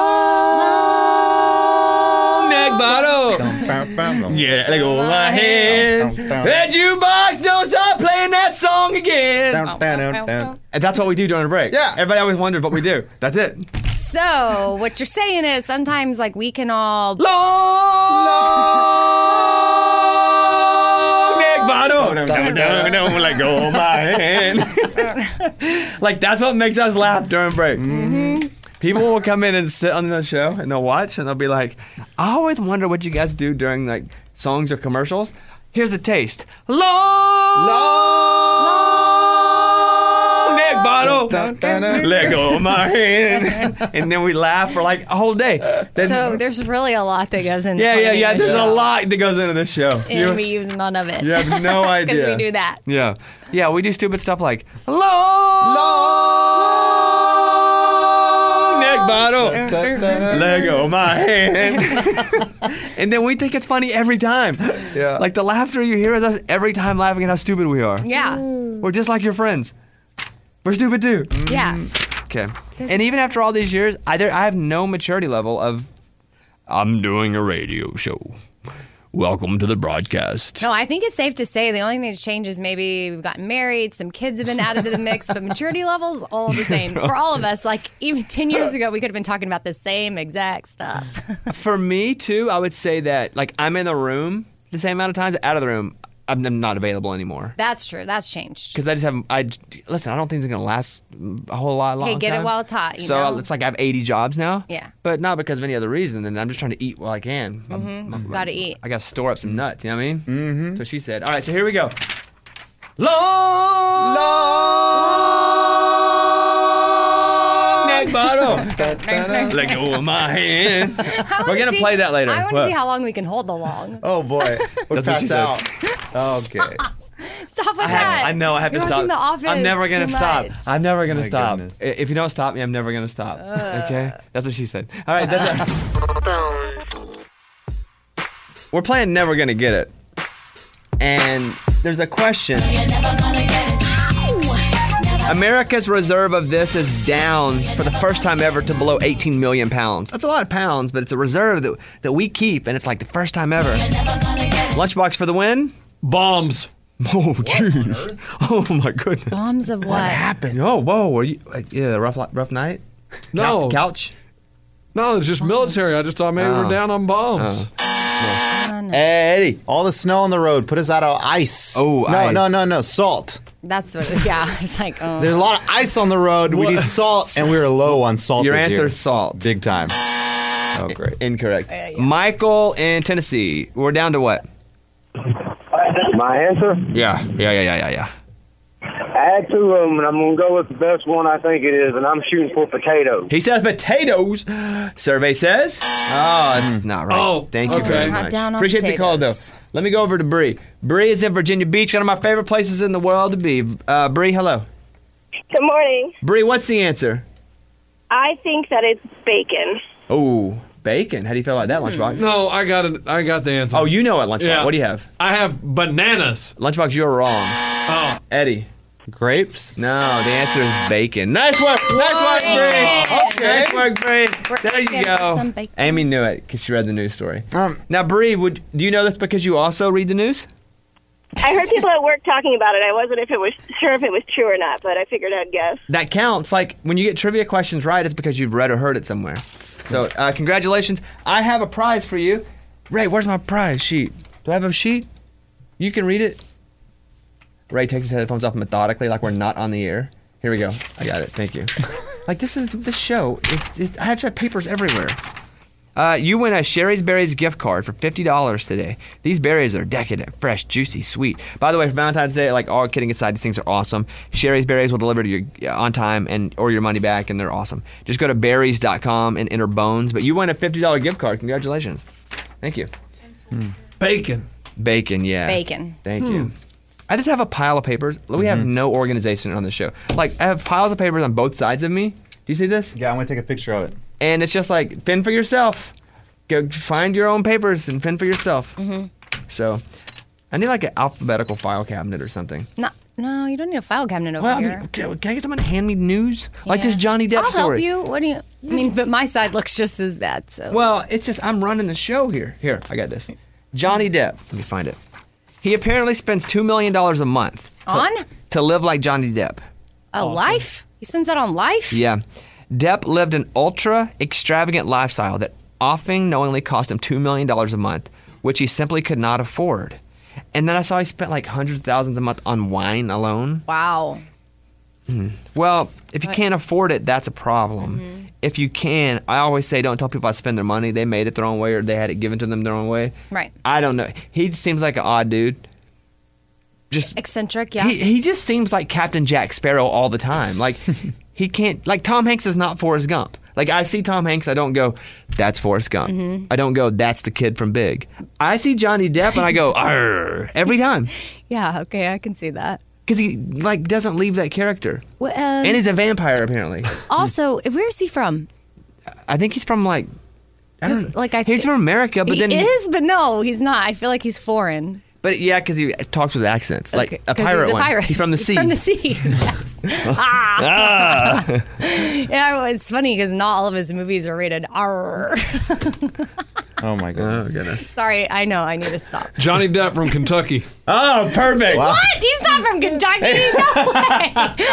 neck bottle. Yeah, let go of my hand. That jukebox, don't stop playing that song again. And that's what we do during a break. Yeah. Everybody always wonders what we do. That's it. So what you're saying is sometimes like we can all Long neck bottle. Don't let go of my hand. Like that's what makes us laugh during break. Mm-hmm. People will come in and sit on the show and they'll watch and they'll be like, I always wonder what you guys do during like songs or commercials. Here's the taste. Long neck bottle. Let go of my hand. And then we laugh for like a whole day. Then, so there's really a lot that goes into Yeah. There's a lot that goes into this show. And we use none of it. You have no idea. Because we do that. Yeah, we do stupid stuff like long neck bottle. Let go of my hand. And then we think it's funny every time. Yeah. Like the laughter you hear is us every time laughing at how stupid we are. Yeah. We're just like your friends. We're stupid too. Yeah. Okay. And even after all these years, I have no maturity level of, I'm doing a radio show. Welcome to the broadcast. No, I think it's safe to say the only thing that's changed is maybe we've gotten married, some kids have been added to the mix, but maturity levels all the same. For all of us, like even 10 years ago, we could have been talking about the same exact stuff. For me too, I would say that like I'm in the room the same amount of times. Out of the room, I'm not available anymore. That's true. That's changed. Because I don't think it's going to last a whole lot longer. Hey, get it while it's hot, you so know? it's like I have 80 jobs now. Yeah. But not because of any other reason. And I'm just trying to eat while I can. Gotta eat. I got to store up some nuts. You know what I mean? Mm-hmm. So she said. All right, so here we go. Long neck bottle. Let go of my hand. We're going to play that later. I want to see how long we can hold the long. Oh, boy. We'll pass out. Okay. Stop with that. I know. I have You're to stop. watching The Office I'm never going to too stop. much. I'm never going to My stop. goodness. If you don't stop me, I'm never going to stop. Okay? That's what she said. All right. That's it. We're playing Never Gonna Get It. And there's a question. America's reserve of this is down for the first time ever to below 18 million pounds. That's a lot of pounds, but it's a reserve that we keep, and it's like the first time ever. Lunchbox for the win? Bombs. Oh, jeez. Oh, my goodness. Bombs of what? What happened? Oh, whoa. Were you, rough night? No. Couch? No, it's just military. I just thought maybe we're down on bombs. Eddie. All the snow on the road put us out of ice. Oh, ice. No. Salt. That's what, it's like, oh. There's a lot of ice on the road. We need salt, and we were low on salt Your this answer year. is salt. Big time. Oh, great. Incorrect. Michael in Tennessee. We're down to what? My answer? Yeah. Add two of them, and I'm going to go with the best one I think it is, and I'm shooting for potatoes. He says potatoes. Survey says. Oh, it's not right. Oh, thank you very Not much. down on Appreciate the call, though. potatoes. Let me go over to Bree. Bree is in Virginia Beach, one of my favorite places in the world to be. Bree, hello. Good morning. Bree, what's the answer? I think that it's bacon. Oh, bacon. How do you feel about that, Lunchbox? No, I got it. I got the answer. Oh, you know it, Lunchbox. Yeah. What do you have? I have bananas. Lunchbox, you're wrong. Oh. Eddie. Grapes? No, the answer is bacon. Nice work. Nice work, Bree. Okay. Nice work, Bree. There you looking for go. some bacon. Amy knew it because she read the news story. Now, Bree, do you know this because you also read the news? I heard people at work talking about it. I wasn't sure if it was true or not, but I figured I'd guess. That counts. Like, when you get trivia questions right, it's because you've read or heard it somewhere. So, congratulations. I have a prize for you. Ray, where's my prize sheet? Do I have a sheet? You can read it. Ray takes his headphones off methodically like we're not on the air. Here we go. I got it. Thank you. Like, this is this show. I have papers everywhere. You win a Sherry's Berries gift card for $50 today. These berries are decadent, fresh, juicy, sweet. By the way, for Valentine's Day, like all kidding aside, these things are awesome. Sherry's Berries will deliver to you on time or your money back, and they're awesome. Just go to berries.com and enter Bones. But you win a $50 gift card. Congratulations. Thank you. Bacon. Bacon, yeah. Bacon. Thank you. I just have a pile of papers. We have no organization on the show. Like, I have piles of papers on both sides of me. Do you see this? Yeah, I'm going to take a picture of it. And it's just like, fend for yourself. Go find your own papers and fend for yourself. So, I need like an alphabetical file cabinet or something. No, you don't need a file cabinet over here. Can I get someone to hand me news? Like this Johnny Depp I'll story. help you. What do you... I mean, but my side looks just as bad, so... Well, it's just, I'm running the show here. Here, I got this. Johnny Depp. Let me find it. He apparently spends $2 million a month. To live like Johnny Depp. Life? He spends that on life? Yeah. Depp lived an ultra-extravagant lifestyle that often knowingly cost him $2 million a month, which he simply could not afford. And then I saw he spent like hundreds of thousands a month on wine alone. Wow. Well, if you can't afford it, that's a problem. If you can, I always say don't tell people how to spend their money. They made it their own way or they had it given to them their own way. Right. I don't know. He seems like an odd dude. Just eccentric, yeah. He just seems like Captain Jack Sparrow all the time. Like, he can't... Like, Tom Hanks is not Forrest Gump. Like, I see Tom Hanks, I don't go, that's Forrest Gump. I don't go, that's the kid from Big. I see Johnny Depp and I go, arr, every time. Yeah, okay, I can see that. Because he, like, doesn't leave that character. Well, and he's a vampire, apparently. Also, where is he from? I think he's from, like... I don't know. Like, he's from America, but then... He is, but no, he's not. I feel like he's foreign. But yeah, because he talks with accents. Okay, Like a pirate he's a one. pirate. He's from the sea. He's from the sea, yes. Yeah, it's funny because not all of his movies are rated R. Oh, my goodness. Oh, goodness. Sorry, I know, I need to stop. Johnny Depp from Kentucky. Oh, perfect. Wow. What? He's not from Kentucky? No way.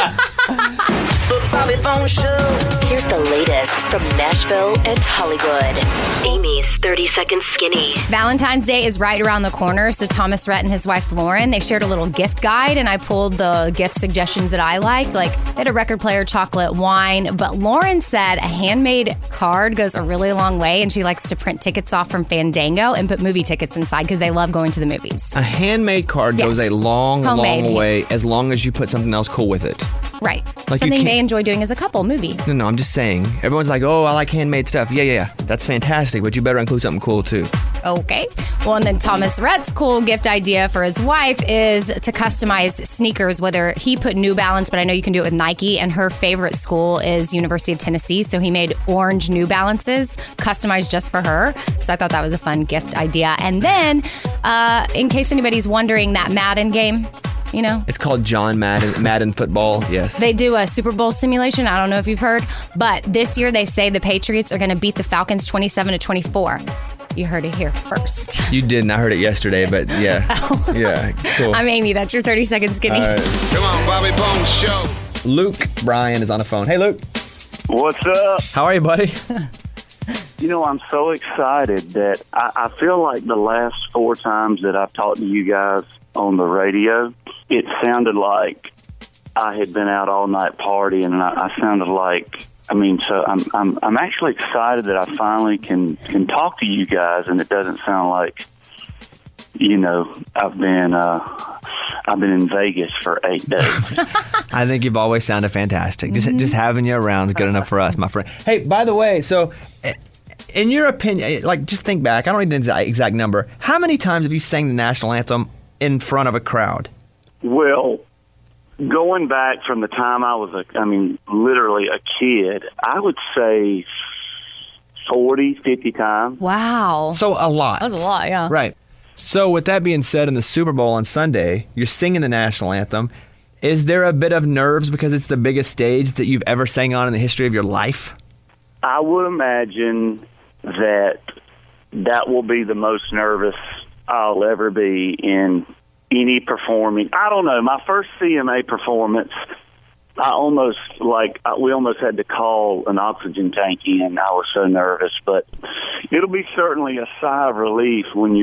The Bobby Bones Show. Here's the latest from Nashville and Hollywood. Amy's 30-second skinny. Valentine's Day is right around the corner, so Thomas Rhett and his wife Lauren, they shared a little gift guide, and I pulled the gift suggestions that I liked. Like, they had a record player, chocolate, wine, but Lauren said a handmade card goes a really long way, and she likes to print tickets off from Fandango and put movie tickets inside because they love going to the movies. A handmade card goes a long, Homemade. long way as long as you put something else cool with it. Right. Like, you Something can't- they enjoy doing as a couple, movie. No, I'm just saying. Everyone's like, oh, I like handmade stuff. Yeah. That's fantastic, but you better include something cool, too. Okay. Well, and then Thomas Rhett's cool gift idea for his wife is to customize sneakers, whether he put New Balance, but I know you can do it with Nike, and her favorite school is University of Tennessee, so he made orange New Balances customized just for her. So I thought that was a fun gift idea. And then, in case anybody's wondering, that Madden game, you know? It's called John Madden Football, yes. They do a Super Bowl simulation. I don't know if you've heard, but this year they say the Patriots are going to beat the Falcons 27-24. You heard it here first. You didn't. I heard it yesterday, but yeah. Yeah, cool. I'm Amy. That's your 30-second skinny. All right. Come on, Bobby Bones Show. Luke Bryan is on the phone. Hey, Luke. What's up? How are you, buddy? You know, I'm so excited that I feel like the last 4 times that I've talked to you guys on the radio, it sounded like I had been out all night partying, and I sounded like, I mean, so I'm actually excited that I finally can talk to you guys, and it doesn't sound like, you know, I've been in Vegas for 8 days. I think you've always sounded fantastic. Just having you around is good enough for us, my friend. Hey, by the way, so in your opinion, like, just think back. I don't need an exact number. How many times have you sang the national anthem in front of a crowd? Well, going back from the time I was, literally a kid, I would say 40, 50 times. Wow. So a lot. That was a lot, yeah. Right. So with that being said, in the Super Bowl on Sunday, you're singing the national anthem. Is there a bit of nerves because it's the biggest stage that you've ever sang on in the history of your life? I would imagine that will be the most nervous I'll ever be in any performing. I don't know. My first CMA performance, we almost had to call an oxygen tank in. I was so nervous, but it'll be certainly a sigh of relief when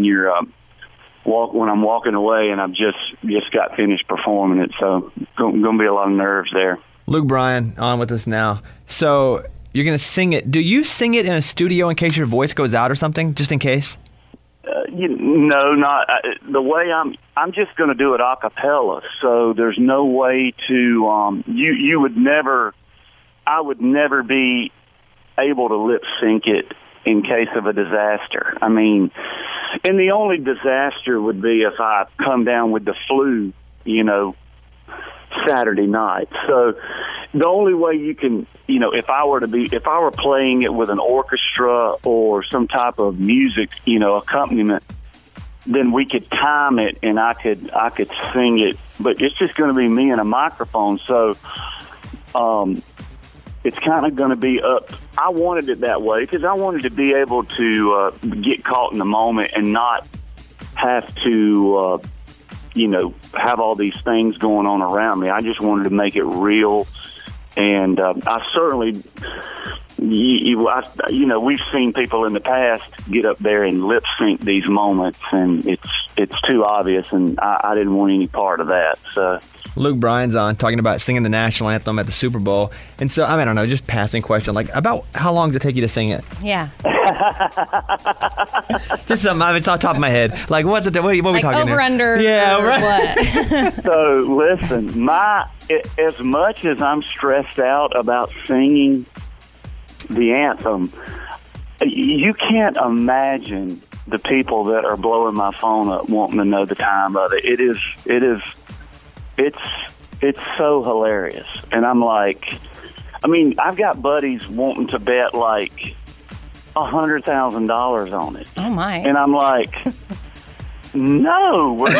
I'm walking away and I've just got finished performing it. So going to be a lot of nerves there. Luke Bryan on with us now. So You're going to sing it. Do you sing it in a studio in case your voice goes out or something, just in case? No, not the way I'm just going to do it a cappella. So there's no way to you would never. I would never be able to lip sync it in case of a disaster. I mean, and the only disaster would be if I come down with the flu, Saturday night. So the only way you can, if I were playing it with an orchestra or some type of music, accompaniment, then we could time it and I could sing it. But it's just going to be me and a microphone. So, it's kind of going to be up. I wanted it that way because I wanted to be able to get caught in the moment and not have to, have all these things going on around me. I just wanted to make it real. And I certainly, we've seen people in the past get up there and lip sync these moments, and it's too obvious, and I didn't want any part of that. So. Luke Bryan's on talking about singing the national anthem at the Super Bowl. And so, I don't know, just passing question, like about how long does it take you to sing it? Yeah. Just something, it's off the top of my head. Like, what are we talking over, here? under, yeah, right. What? So, listen, as much as I'm stressed out about singing the anthem, you can't imagine the people that are blowing my phone up wanting to know the time of it. It's so hilarious. And I'm like, I've got buddies wanting to bet like $100,000 on it. Oh my. And I'm like, no, we're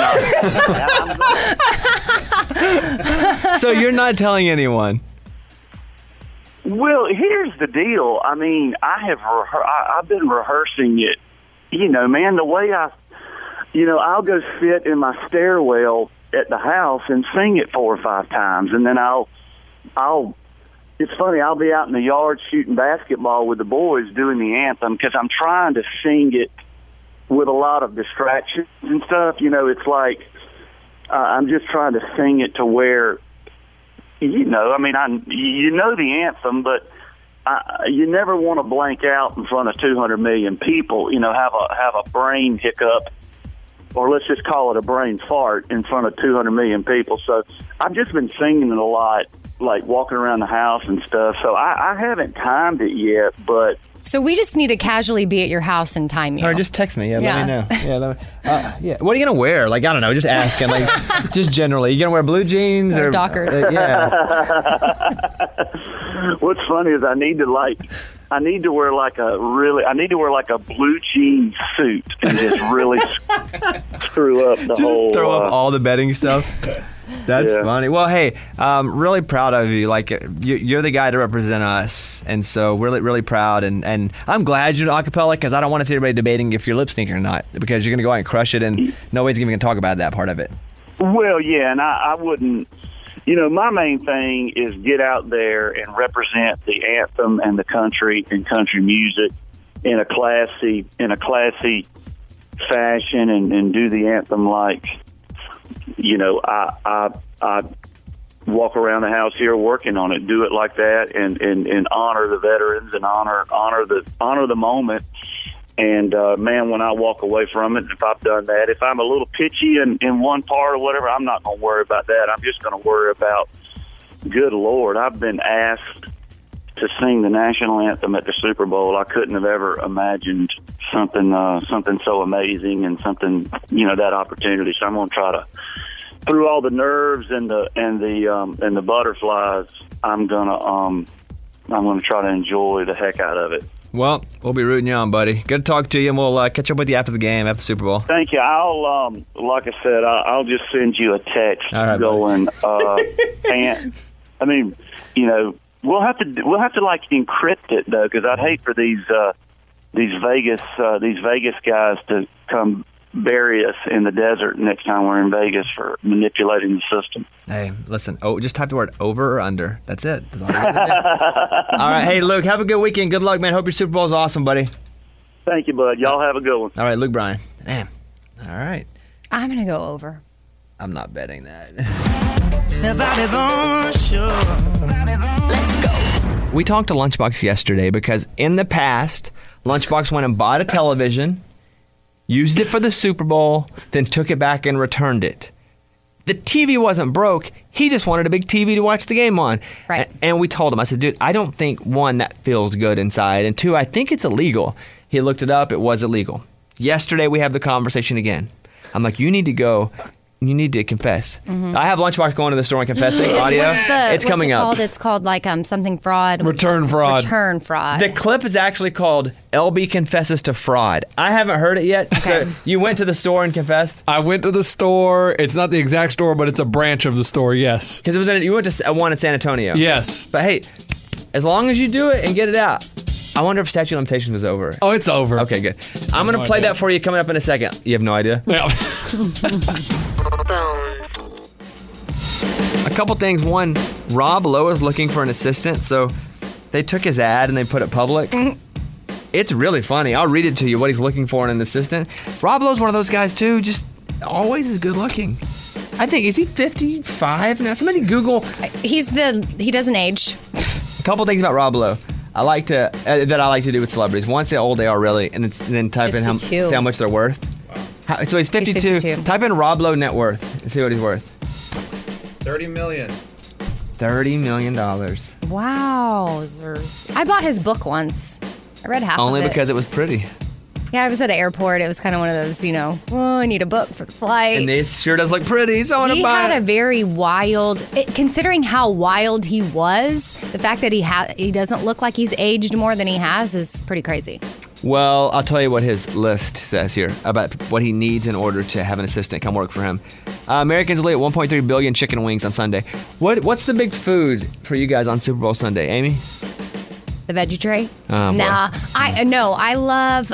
not. So you're not telling anyone? Well, here's the deal. I've been rehearsing it. Man, the way I'll go sit in my stairwell at the house and sing it 4 or 5 times, and then it's funny, I'll be out in the yard shooting basketball with the boys doing the anthem because I'm trying to sing it with a lot of distractions and stuff. It's like I'm just trying to sing it to where, the anthem, but you never want to blank out in front of 200 million people, have a brain hiccup, or let's just call it a brain fart in front of 200 million people. So I've just been singing it a lot, like walking around the house and stuff. So I haven't timed it yet, but... So we just need to casually be at your house and time you. Or just text me. Let me know. Yeah. What are you going to wear? Like, I don't know, just asking. Like, just generally. You going to wear blue jeans? Or Dockers. Yeah. What's funny is I need to wear like a blue jean suit and just really screw up the whole... Just throw up all the betting stuff. That's funny. Well, hey, really proud of you. Like, you're the guy to represent us, and so we're really proud. And I'm glad you're a cappella because I don't want to see everybody debating if you're lip syncing or not, because you're going to go out and crush it, and nobody's even going to talk about that part of it. Well, yeah, and I wouldn't. My main thing is get out there and represent the anthem and the country and country music in a classy fashion, and do the anthem like. I walk around the house here working on it, do it like that, and honor the veterans and honor the moment. And man, when I walk away from it, if I've done that, if I'm a little pitchy in one part or whatever, I'm not going to worry about that. I'm just going to worry about, good Lord, I've been asked to sing the national anthem at the Super Bowl. I couldn't have ever imagined something so amazing and something, that opportunity. So I'm going to try to, through all the nerves and the butterflies, I'm gonna try to enjoy the heck out of it. Well, we'll be rooting you on, buddy. Good to talk to you, and we'll catch up with you after the game, after the Super Bowl. Thank you. I'll, like I said, I'll just send you a text going. And we'll have to like encrypt it though, because I'd hate for these Vegas guys to come bury us in the desert next time we're in Vegas for manipulating the system. Hey, listen, just type the word over or under. That's it. That's all you gotta do. All right, hey, Luke, have a good weekend. Good luck, man. Hope your Super Bowl is awesome, buddy. Thank you, bud. Y'all have a good one. All right, Luke Bryan. Damn. All right. I'm going to go over. I'm not betting that. The Bobby Bones Show. Let's go. We talked to Lunchbox yesterday because in the past, Lunchbox went and bought a television, used it for the Super Bowl, then took it back and returned it. The TV wasn't broke. He just wanted a big TV to watch the game on. Right. And we told him, I said, dude, I don't think, one, that feels good inside. And two, I think it's illegal. He looked it up. It was illegal. Yesterday, we have the conversation again. I'm like, you need to go. You need to confess. Mhm. I have Lunchbox going to the store and confessing audio. It's coming up. It's called like something fraud. Return fraud. Return fraud. The clip is actually called LB Confesses to Fraud. I haven't heard it yet. So you went to the store and confessed? I went to the store. It's not the exact store, but it's a branch of the store, yes. Because you went to one in San Antonio. Yes. But hey, as long as you do it and get it out. I wonder if statute of limitations was over. Oh, it's over. Okay, good. I'm going to play that for you coming up in a second. You have no idea? Yeah. A couple things. One, Rob Lowe is looking for an assistant, so they took his ad and they put it public. It's really funny. I'll read it to you, what he's looking for in an assistant. Rob Lowe's one of those guys, too, just always is good looking. I think, is he 55 now? Somebody Google. He doesn't age. A couple things about Rob Lowe. I like to do with celebrities. One, say how old they are really, and then type in say how much they're worth. So he's 52. He's 52. Type in Rob Lowe net worth and see what he's worth. $30 million. $30 million. Wowzers. I bought his book once. I read half of it. Only because it was pretty. Yeah, I was at an airport. It was kind of one of those, I need a book for the flight. And this sure does look pretty, so I want to buy it. He had a very wild, considering how wild he was, the fact that he doesn't look like he's aged more than he has is pretty crazy. Well, I'll tell you what his list says here about what he needs in order to have an assistant come work for him. Americans will eat 1.3 billion chicken wings on Sunday. What's the big food for you guys on Super Bowl Sunday, Amy? The veggie tray? Boy. Nah, I love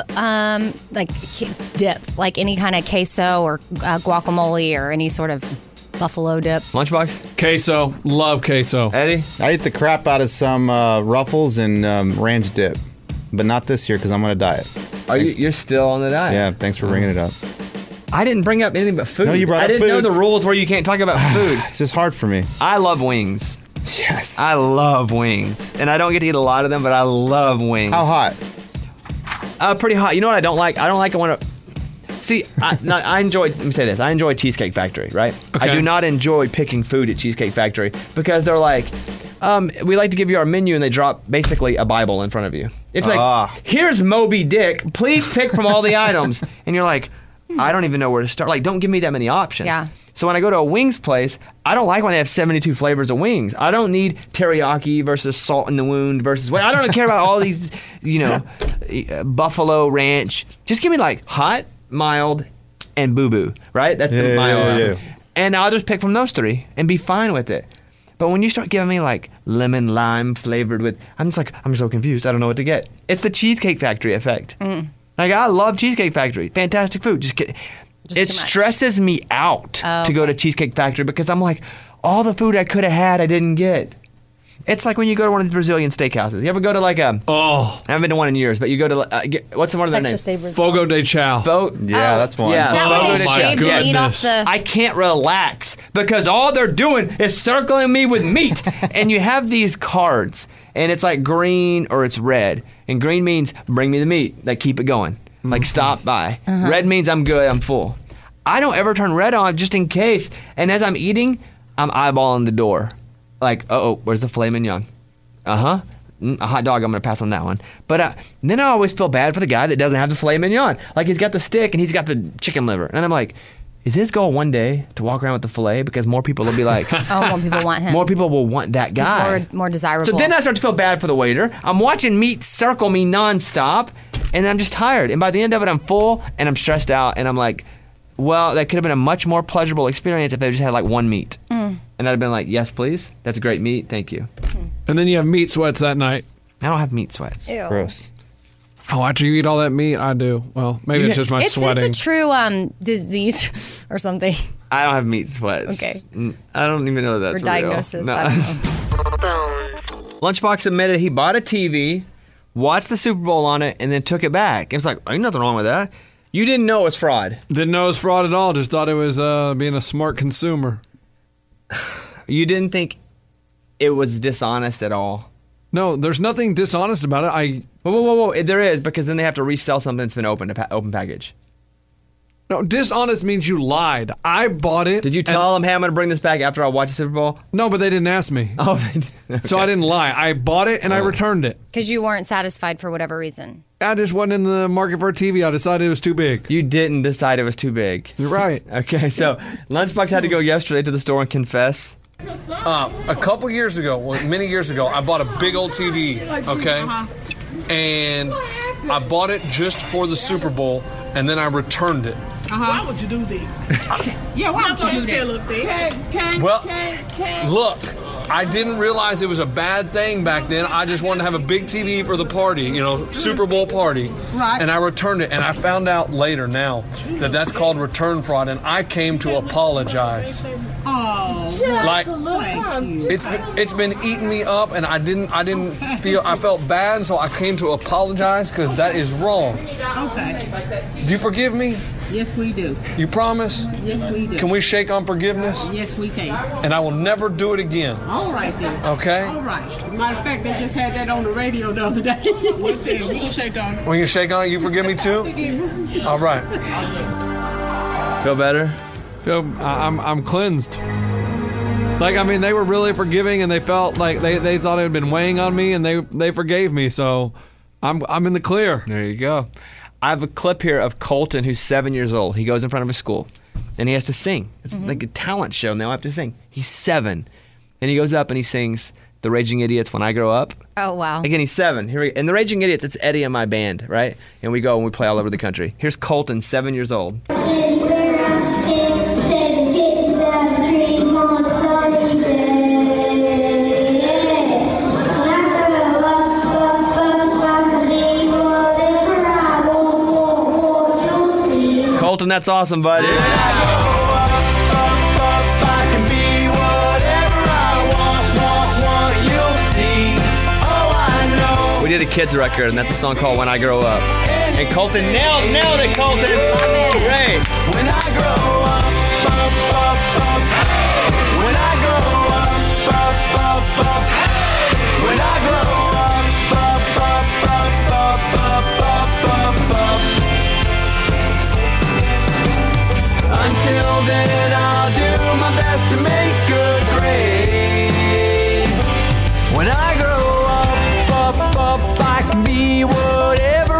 dip, like any kind of queso or guacamole or any sort of buffalo dip. Lunchbox? Queso. Love queso. Eddie? I eat the crap out of some Ruffles and ranch dip, but not this year because I'm on a diet. You're still on the diet? Yeah, thanks for bringing it up. I didn't bring up anything but food. No, you brought up I didn't know food. the rules where you can't talk about food. It's just hard for me. I love wings. Yes. I love wings. And I don't get to eat a lot of them, but I love wings. How hot? Pretty hot. You know what I don't like? I don't like it when See, I enjoy, let me say this. I enjoy Cheesecake Factory, right? Okay. I do not enjoy picking food at Cheesecake Factory because they're like, we like to give you our menu, and they drop basically a Bible in front of you. It's like, here's Moby Dick. Please pick from all the items. And you're like, I don't even know where to start. Like, don't give me that many options. Yeah. So when I go to a wings place, I don't like when they have 72 flavors of wings. I don't need teriyaki versus salt in the wound versus... I don't care about all these, buffalo ranch. Just give me like hot, mild, and boo-boo, right? That's the mild. Yeah. And I'll just pick from those three and be fine with it. But when you start giving me like lemon, lime flavored with... I'm so confused. I don't know what to get. It's the Cheesecake Factory effect. Like, I love Cheesecake Factory. Fantastic food. It stresses me out to go to Cheesecake Factory because I'm like, all the food I could have had, I didn't get. It's like when you go to one of these Brazilian steakhouses. You ever go to like a... I haven't been to one in years, but you go to... what's one of their names? Fogo de Chao. Yeah, that's one. Yeah. Is that where they shave the meat off the... I can't relax because all they're doing is circling me with meat. And you have these cards, and it's like green or it's red. And green means bring me the meat. Like, keep it going. Like, stop by. Red means I'm good, I'm full. I don't ever turn red on just in case. And as I'm eating, I'm eyeballing the door. Like, where's the filet mignon? A hot dog, I'm going to pass on that one. But then I always feel bad for the guy that doesn't have the filet mignon. Like, he's got the stick and he's got the chicken liver. And I'm like, is his goal one day to walk around with the filet? Because more people will be like... more people want him. More people will want that guy. He's more desirable. So then I start to feel bad for the waiter. I'm watching meat circle me nonstop, and I'm just tired. And by the end of it, I'm full, and I'm stressed out, and I'm like, well, that could have been a much more pleasurable experience if they just had like one meat. And I'd have been like, yes, please. That's a great meat. Thank you. And then you have meat sweats that night. I don't have meat sweats. Ew. Gross. Oh, after you eat all that meat, I do. Well, maybe it's just my sweating. It's a true disease or something. I don't have meat sweats. Okay. I don't even know that that's or diagnosis. real. No. I don't know. Lunchbox admitted he bought a TV, watched the Super Bowl on it, and then took it back. It was like, ain't nothing wrong with that. You didn't know it was fraud. Didn't know it was fraud at all. Just thought it was being a smart consumer. You didn't think it was dishonest at all. No, there's nothing dishonest about it. Whoa. There is, because then they have to resell something that's been open package. No, dishonest means you lied. I bought it. Did you tell them, hey, I'm going to bring this back after I watch the Super Bowl? No, but they didn't ask me. Oh, they did. Okay. So I didn't lie. I bought it and I returned it. Because you weren't satisfied for whatever reason. I just wasn't in the market for a TV. I decided it was too big. You didn't decide it was too big. You're right. Okay, so Lunchbox had to go yesterday to the store and confess. A couple years ago, many years ago, I bought a big old TV, okay? And I bought it just for the Super Bowl, and then I returned it. Why would you do that? Yeah, why would you do that? Well, look, I didn't realize it was a bad thing back then. I just wanted to have a big TV for the party, Super Bowl party. Right. And I returned it, and I found out later now that that's called return fraud, and I came to apologize. Oh, like it's been eating me up, and I felt bad, so I came to apologize because that is wrong. Okay. Do you forgive me? Yes, we do. You promise? Yes, we do. Can we shake on forgiveness? Yes, we can. And I will never do it again. All right, then. Okay? All right. As a matter of fact, they just had that on the radio the other day. What thing? We're going to shake on it. When you shake on it, you forgive me too? All right. Feel better? I'm cleansed. They were really forgiving, and they felt like they thought it had been weighing on me, and they forgave me, so I'm in the clear. There you go. I have a clip here of Colton, who's 7 years old. He goes in front of a school, and he has to sing. It's like a talent show, and they all have to sing. He's 7, and he goes up and he sings The Raging Idiots, When I Grow Up. Oh, wow. Again, he's 7. And The Raging Idiots, it's Eddie and my band, right? And we go and we play all over the country. Here's Colton, 7 years old. Colton, that's awesome, buddy. We did a kids record, and that's a song called When I Grow Up. And Colton nailed it, Colton. Great. When I grow up, when I grow up, when I grow up. Until then, I'll do my best to make good grades. When I grow up, I can be whatever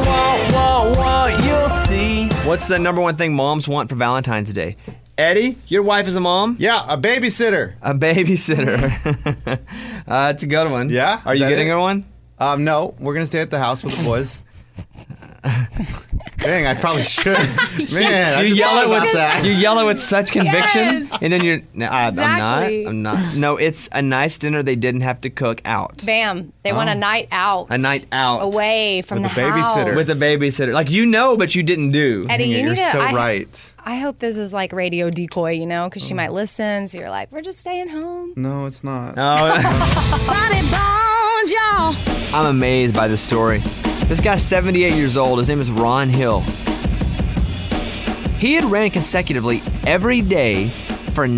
I want, you'll see. What's the number one thing moms want for Valentine's Day? Eddie, your wife is a mom? Yeah, a babysitter. A babysitter. It's a good one. Yeah? Are you getting her one? No, we're going to stay at the house with the boys. Dang, I probably should. Man, you yell it with such conviction, Yes. and then you're. No, Exactly. I'm not. No, it's a nice dinner they didn't have to cook out. Bam. They want a night out. A night out Away from With the a babysitter. house. with a babysitter, like but you didn't do. Eddie, you You're need to. so right. I hope this is like radio decoy, because she might listen. So you're like, we're just staying home. No, it's not. Bobby Bones, y'all. I'm amazed by this story. This guy's 78 years old. His name is Ron Hill. He had ran consecutively every day for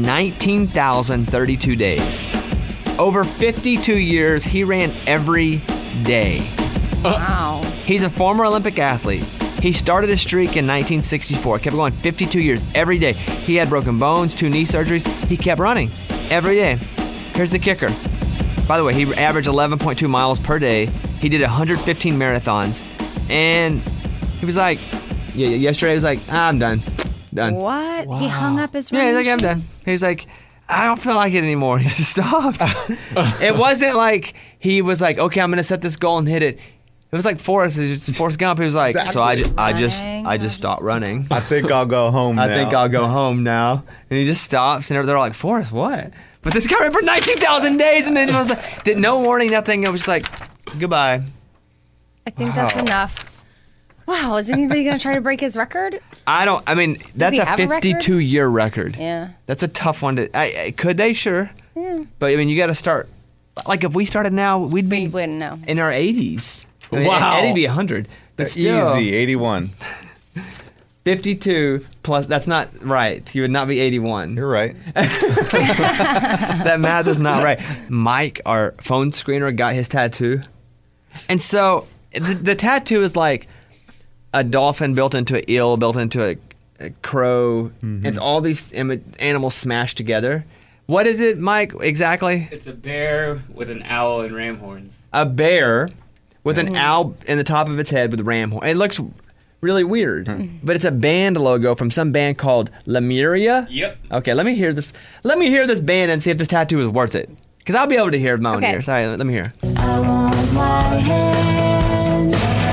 19,032 days. Over 52 years, he ran every day. Wow. He's a former Olympic athlete. He started a streak in 1964, kept going 52 years every day. He had broken bones, 2 knee surgeries. He kept running every day. Here's the kicker. By the way, he averaged 11.2 miles per day. He did 115 marathons. And he was like, yesterday he was like, I'm done. What? Wow. He hung up his Yeah, he's like, I'm shoes? done. He's like, I don't feel like it anymore. He just stopped. It wasn't like he was like, okay, I'm going to set this goal and hit it. It was like Forrest Gump. He was like, Exactly. so I just stopped running. I think I'll go home now. I think I'll go home now. And he just stops, and they're like, Forrest, what? But this guy ran for 19,000 days, and then it was like, did no warning, nothing. It was just like, goodbye. I think that's enough. Wow, is anybody going to try to break his record? I mean, that's he a have a record? 52-year record. Yeah. That's a tough one to. Could they? Sure. Yeah. But I mean, you got to start. Like if we started now, we'd be wouldn't know. in our 80s. I mean, Wow. Eddie'd be 100. But still, Easy, 81. 52 plus, that's not right. You would not be 81. You're right. That math is not right. Mike, our phone screener, got his tattoo. And so the tattoo is like a dolphin built into an eel, built into a crow. It's all these animals smashed together. What is it, Mike, exactly? It's a bear with an owl and ram horns. A bear with an owl in the top of its head with a ram horn. It looks really weird, but it's a band logo from some band called Lemuria. Yep. Okay, let me hear this. Let me hear this band and see if this tattoo is worth it. Because I'll be able to hear my own ears. Sorry, let me hear. I want my hands.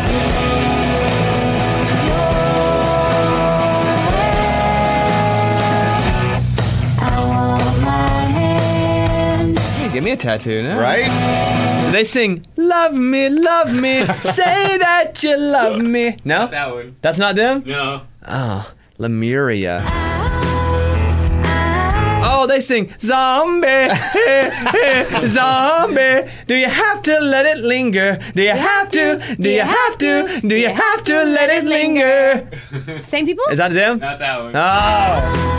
I want my hands. Hey, give me a tattoo now. Right? They sing, love me, say that you love me. No? Not that one. That's not them? No. Oh, Lemuria. Oh, they sing, zombie, zombie. Do you have to let it linger? Do you have to? Do you have to? Do you have to let it linger? Same people? Is that them? Not that one. Oh.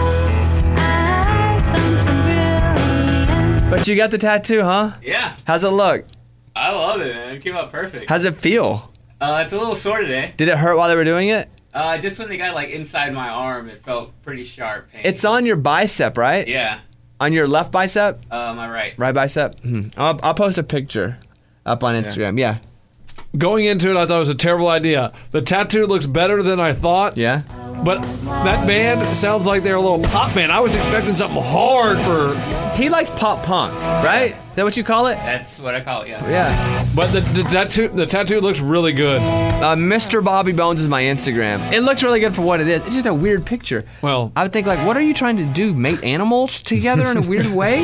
But you got the tattoo, huh? Yeah. How's it look? I love it, man. It came out perfect. How's it feel? It's a little sore today. Did it hurt while they were doing it? Just when they got like inside my arm, it felt pretty sharp pain. It's on your bicep, right? Yeah. On your left bicep? My right. Right bicep? I'll post a picture up on Instagram. Yeah. Going into it, I thought it was a terrible idea. The tattoo looks better than I thought. Yeah. But that band sounds like they're a little pop band. I was expecting something hard for... He likes pop punk, right? Is that what you call it? That's what I call it, yeah. Yeah. But the tattoo looks really good. Mr. Bobby Bones is my Instagram. It looks really good for what it is. It's just a weird picture. Well, I would think, like, what are you trying to do? Mate animals together in a weird way?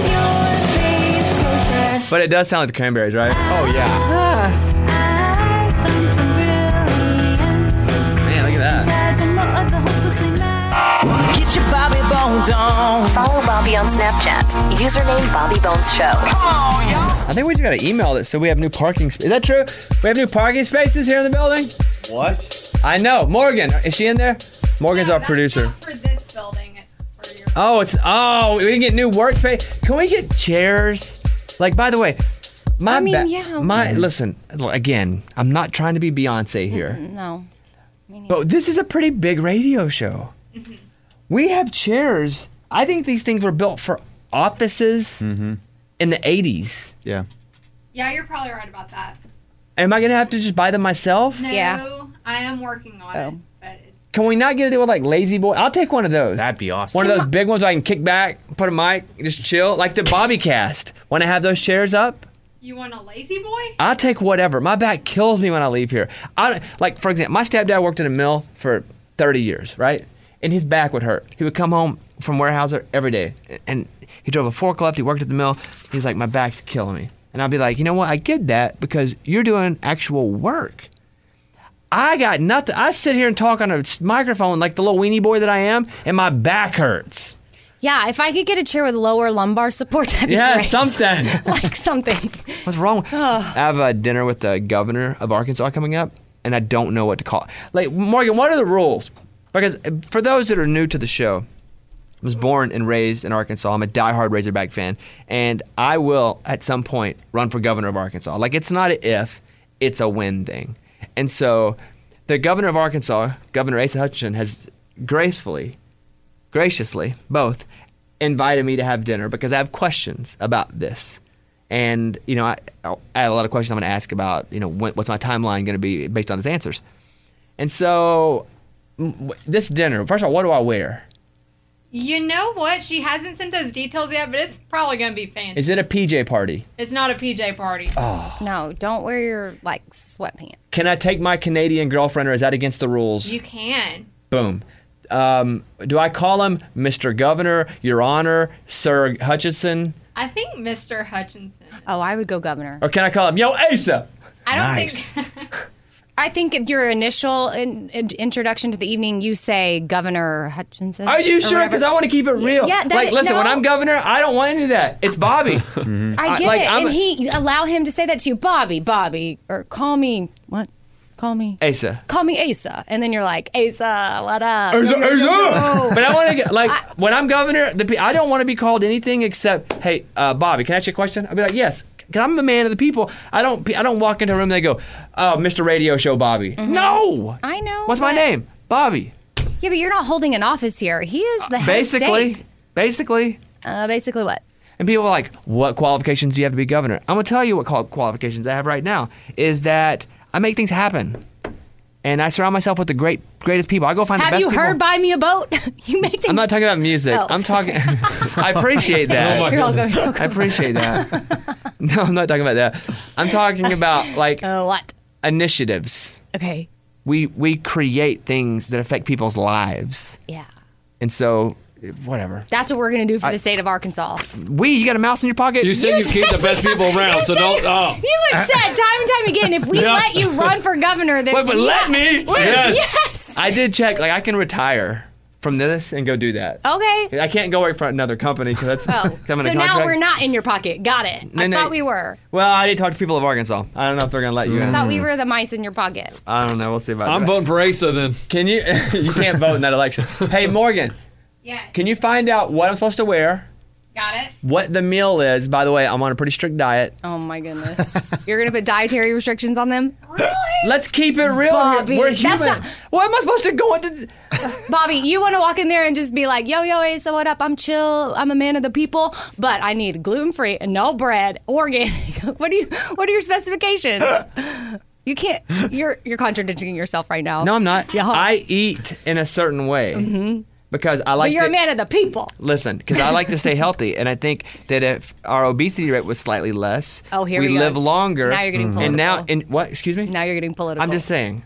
But it does sound like the Cranberries, right? Oh, yeah. Man, look at that. Get your Bobby Bones on. Follow Bobby on Snapchat. Username Bobby Bones Show. I think we just got an email that said we have new parking spaces. Is that true? We have new parking spaces here in the building? What? I know. Morgan, is she in there? Morgan's our producer. Not for this building, it's for your. We didn't get new workspace. Can we get chairs? Like, by the way, listen, again, I'm not trying to be Beyonce here. No. But this is a pretty big radio show. Mm-hmm. We have chairs. I think these things were built for offices in the 80s. Yeah. Yeah, you're probably right about that. Am I going to have to just buy them myself? No, Yeah. I am working on it. But it's Can we not get a deal with like Lazy Boy? I'll take one of those. That'd be awesome. One of those big ones I can kick back, put a mic, just chill. Like the Bobby Cast. Want to have those chairs up? You want a lazy boy? I'll take whatever. My back kills me when I leave here. Like, for example, my stepdad worked in a mill for 30 years, right? And his back would hurt. He would come home from Weyerhaeuser every day. And he drove a forklift. He worked at the mill. He's like, my back's killing me. And I'll be like, you know what? I get that because you're doing actual work. I got nothing. I sit here and talk on a microphone like the little weenie boy that I am, and my back hurts. Yeah, if I could get a chair with lower lumbar support, that'd be great. Something. Like something. What's wrong? I have a dinner with the governor of Arkansas coming up, and I don't know what to call it. Like, Morgan, what are the rules? Because for those that are new to the show, I was born and raised in Arkansas. I'm a diehard Razorback fan, and I will, at some point, run for governor of Arkansas. Like, it's not an if, it's a when thing. And so the governor of Arkansas, Governor Asa Hutchinson, has graciously, both, invited me to have dinner because I have questions about this. And, you know, I have a lot of questions I'm going to ask about, you know, what's my timeline going to be based on his answers. And so this dinner, first of all, what do I wear? You know what? She hasn't sent those details yet, but it's probably going to be fancy. Is it a PJ party? It's not a PJ party. Oh. No, don't wear your, like, sweatpants. Can I take my Canadian girlfriend, or is that against the rules? You can. Boom. Do I call him Mr. Governor, Your Honor, Sir Hutchinson? I think Mr. Hutchinson. Oh, I would go governor. Or can I call him Yo Asa? I don't think... I think at your initial introduction to the evening, you say Governor Hutchinson. Are you sure? Because I want to keep it real. Yeah, like, listen, when I'm governor, I don't want any of that. It's Bobby. I get it. And you allow him to say that to you. Bobby, or call me, what? Call me Asa. Call me Asa. And then you're like, Asa, what up? Asa, Yo, yo, yo, yo. But I want to get, like, when I'm governor, I don't want to be called anything except, hey, Bobby, can I ask you a question? I'll be like, yes. Because I'm a man of the people. I don't walk into a room and they go, oh, Mr. Radio Show Bobby. Mhm. No! I know. What's my name? Bobby. Yeah, but you're not holding an office here. He is the head of state. Basically. Basically what? And people are like, what qualifications do you have to be governor? I'm going to tell you what qualifications I have right now, is that I make things happen. And I surround myself with the greatest people. I go find the best people. Have you heard Buy Me a Boat? You make things. I'm not talking about music. Oh, I'm talking. I appreciate that. You're all going, I appreciate that. No, I'm not talking about that. I'm talking about like what? Initiatives. Okay. We create things that affect people's lives. Yeah. And so, whatever. That's what we're going to do for the state of Arkansas. You got a mouse in your pocket? You said you keep the best people around, so don't. Oh. You have said time and time again, if we Yeah. let you run for governor, then Wait, but let me. Yes. I did check. Like, I can retire from this and go do that. Okay. I can't go work for another company because that's Oh, coming so to now contract. we're not in your pocket. Got it. I No, thought we were. Well, I need to talk to people of Arkansas. I don't know if they're going to let you I in. thought we were the mice in your pocket. I don't know. We'll see about that. I'm voting for Asa then. Can you? You can't vote in that election. Hey, Morgan. Yeah. Can you find out what I'm supposed to wear? Got it. What the meal is? By the way, I'm on a pretty strict diet. Oh my goodness. You're going to put dietary restrictions on them? Let's keep it real. Bobby, We're that's human. not- What am I supposed to go into? Bobby, you want to walk in there and just be like, yo, Asa, what up? I'm chill. I'm a man of the people, but I need gluten-free and no bread, organic. What are your specifications? You can't. You're contradicting yourself right now. No, I'm not. Yeah. I eat in a certain way because I like But you're to a man of the people. listen. Because I like to stay healthy, and I think that if our obesity rate was slightly less, Oh, here we go. live longer. Now you're getting political. And now, what? Excuse me. Now you're getting political. I'm just saying.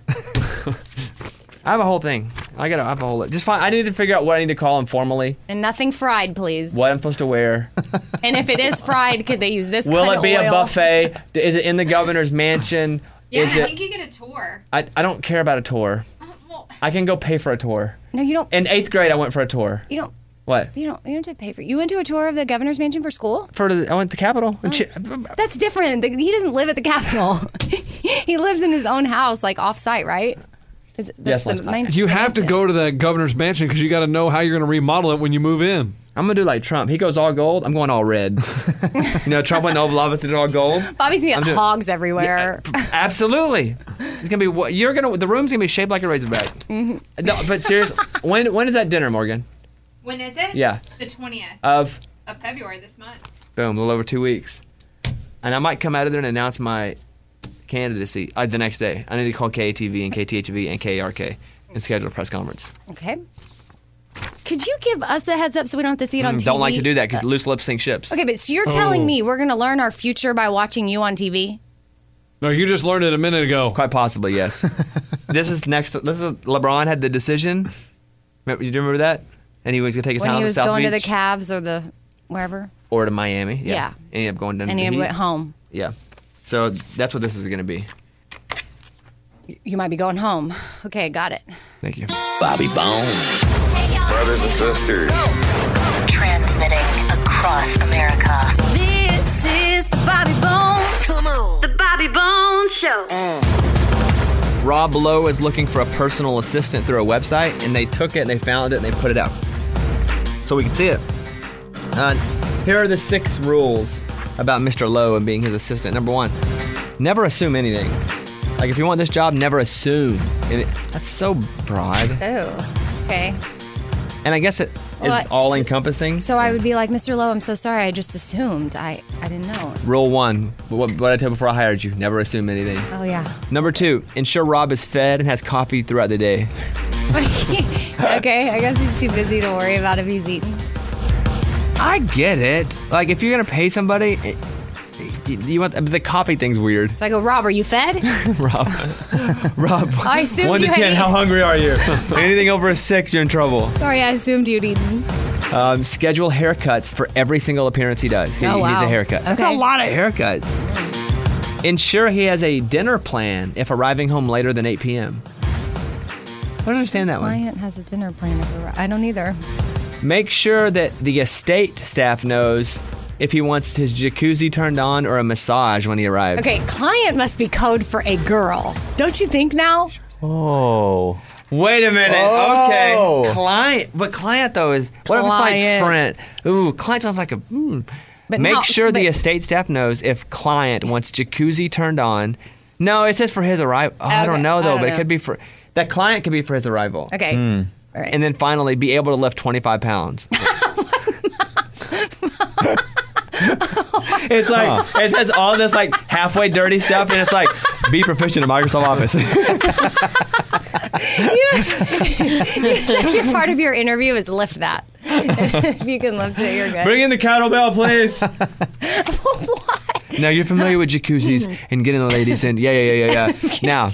I have a whole thing. I have a whole. Just fine. I need to figure out what I need to call informally. And nothing fried, please. What I'm supposed to wear. And if it is fried, could they use this Will kind it of be oil? a buffet? Is it in the governor's mansion? Yeah, Is I it? think you get a tour. I don't care about a tour. I can go pay for a tour. No, you don't. In 8th grade, I went for a tour. You don't. What? You don't have to pay for it. You went to a tour of the governor's mansion for school? I went to Capitol. And That's different. He doesn't live at the Capitol. He lives in his own house, like off-site, right? Yes, the main- You have to go to the governor's mansion because you got to know how you're going to remodel it when you move in. I'm going to do like Trump. He goes all gold. I'm going all red. Trump went to the Oval Office and did all gold. Bobby's gonna I'm get doing- hogs everywhere. Absolutely. It's going to be, the room's going to be shaped like a Razorback. Mhm. No, but seriously, when is that dinner, Morgan? When is it? Yeah. The 20th Of February this month. boom, a little over 2 weeks. And I might come out of there and announce my candidacy the next day. I need to call KATV and KTHV and KARK and schedule a press conference. Okay. Could you give us a heads up so we don't have to see it on TV? Don't like to do that because loose lips sink ships. Okay, but so you're telling me we're going to learn our future by watching you on TV? No, you just learned it a minute ago. Quite possibly, yes. This is LeBron had the decision. You remember that? And he was going to take his When town he to was South going Beach to the Cavs or the wherever? or to Miami. Yeah. Yeah. Ended up going down And to he the Heat. went home. Yeah. So that's what this is going to be. You might be going home. Okay, got it. Thank you. Bobby Bones. Brothers and sisters. Transmitting across America. This is the Bobby Bones. Come on. The Bobby Bones Show. Rob Lowe is looking for a personal assistant through a website, and they took it and they found it and they put it out so we can see it. Here are the 6 rules about Mr. Lowe and being his assistant. Number 1, never assume anything. Like, if you want this job, never assume. That's so broad. Oh, okay. And I guess it is Well, all-encompassing. So I would be like, Mr. Lowe, I'm so sorry. I just assumed. I didn't know. Rule 1, what I told before I hired you, never assume anything. Oh, yeah. Number 2, ensure Rob is fed and has coffee throughout the day. Okay, I guess he's too busy to worry about if he's eating. I get it. Like, if you're going to pay somebody, you want the coffee thing's weird. So I go, Rob, are you fed? Rob, I assumed 1 to you had 10, how eaten. hungry are you? Anything over a 6, you're in trouble. Sorry, I assumed you'd eaten. Schedule haircuts for every single appearance he does. He needs wow. a haircut. That's a Okay. lot of haircuts. Ensure he has a dinner plan if arriving home later than 8 p.m. I don't understand that one. Client has a dinner plan. I don't either. Make sure that the estate staff knows if he wants his jacuzzi turned on or a massage when he arrives. Okay, client must be code for a girl. Don't you think now? Oh. Wait a minute. Oh. Okay. Client. But client, though, is... What if it's like friend? Ooh, client sounds like a... But Make now- sure the but- estate staff knows if client wants jacuzzi turned on. No, it says for his arrival. Oh, I don't Okay, know, I though, don't but it know. could be for... That client could be for his arrival. Okay. All right. And then finally be able to lift 25 pounds. It's like, it says all this like halfway dirty stuff, and it's like, be proficient in Microsoft Office. Second part of your interview is lift that. If you can lift it, you're good. Bring in the kettlebell, please. Now, you're familiar with jacuzzis and getting the ladies in. Yeah. Now,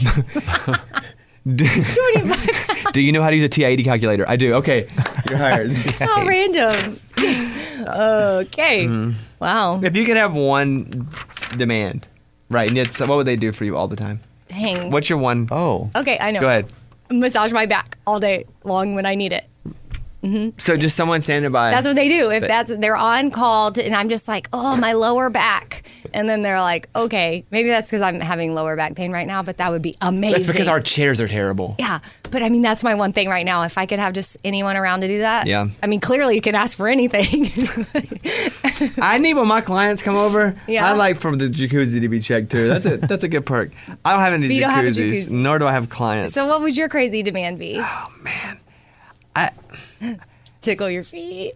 do you know how to use a TI-80 calculator? I do. Okay, you're hired. How random. Okay. Wow. If you could have one demand, right, and what would they do for you all the time? Dang. What's your one? Oh. Okay, I know. Go ahead. Massage my back all day long when I need it. So just someone standing by. That's what they do. If they're on call, and I'm just like, oh, my lower back, and then they're like, okay, maybe that's because I'm having lower back pain right now, but that would be amazing. That's because our chairs are terrible. Yeah, but I mean that's my one thing right now. If I could have just anyone around to do that, Yeah. I mean, clearly you can ask for anything. I need when my clients come over. Yeah. I like for the jacuzzi to be checked too. That's a good perk. I don't have any But you don't have a jacuzzis, jacuzzi. nor do I have clients. So what would your crazy demand be? Oh man, Tickle your feet.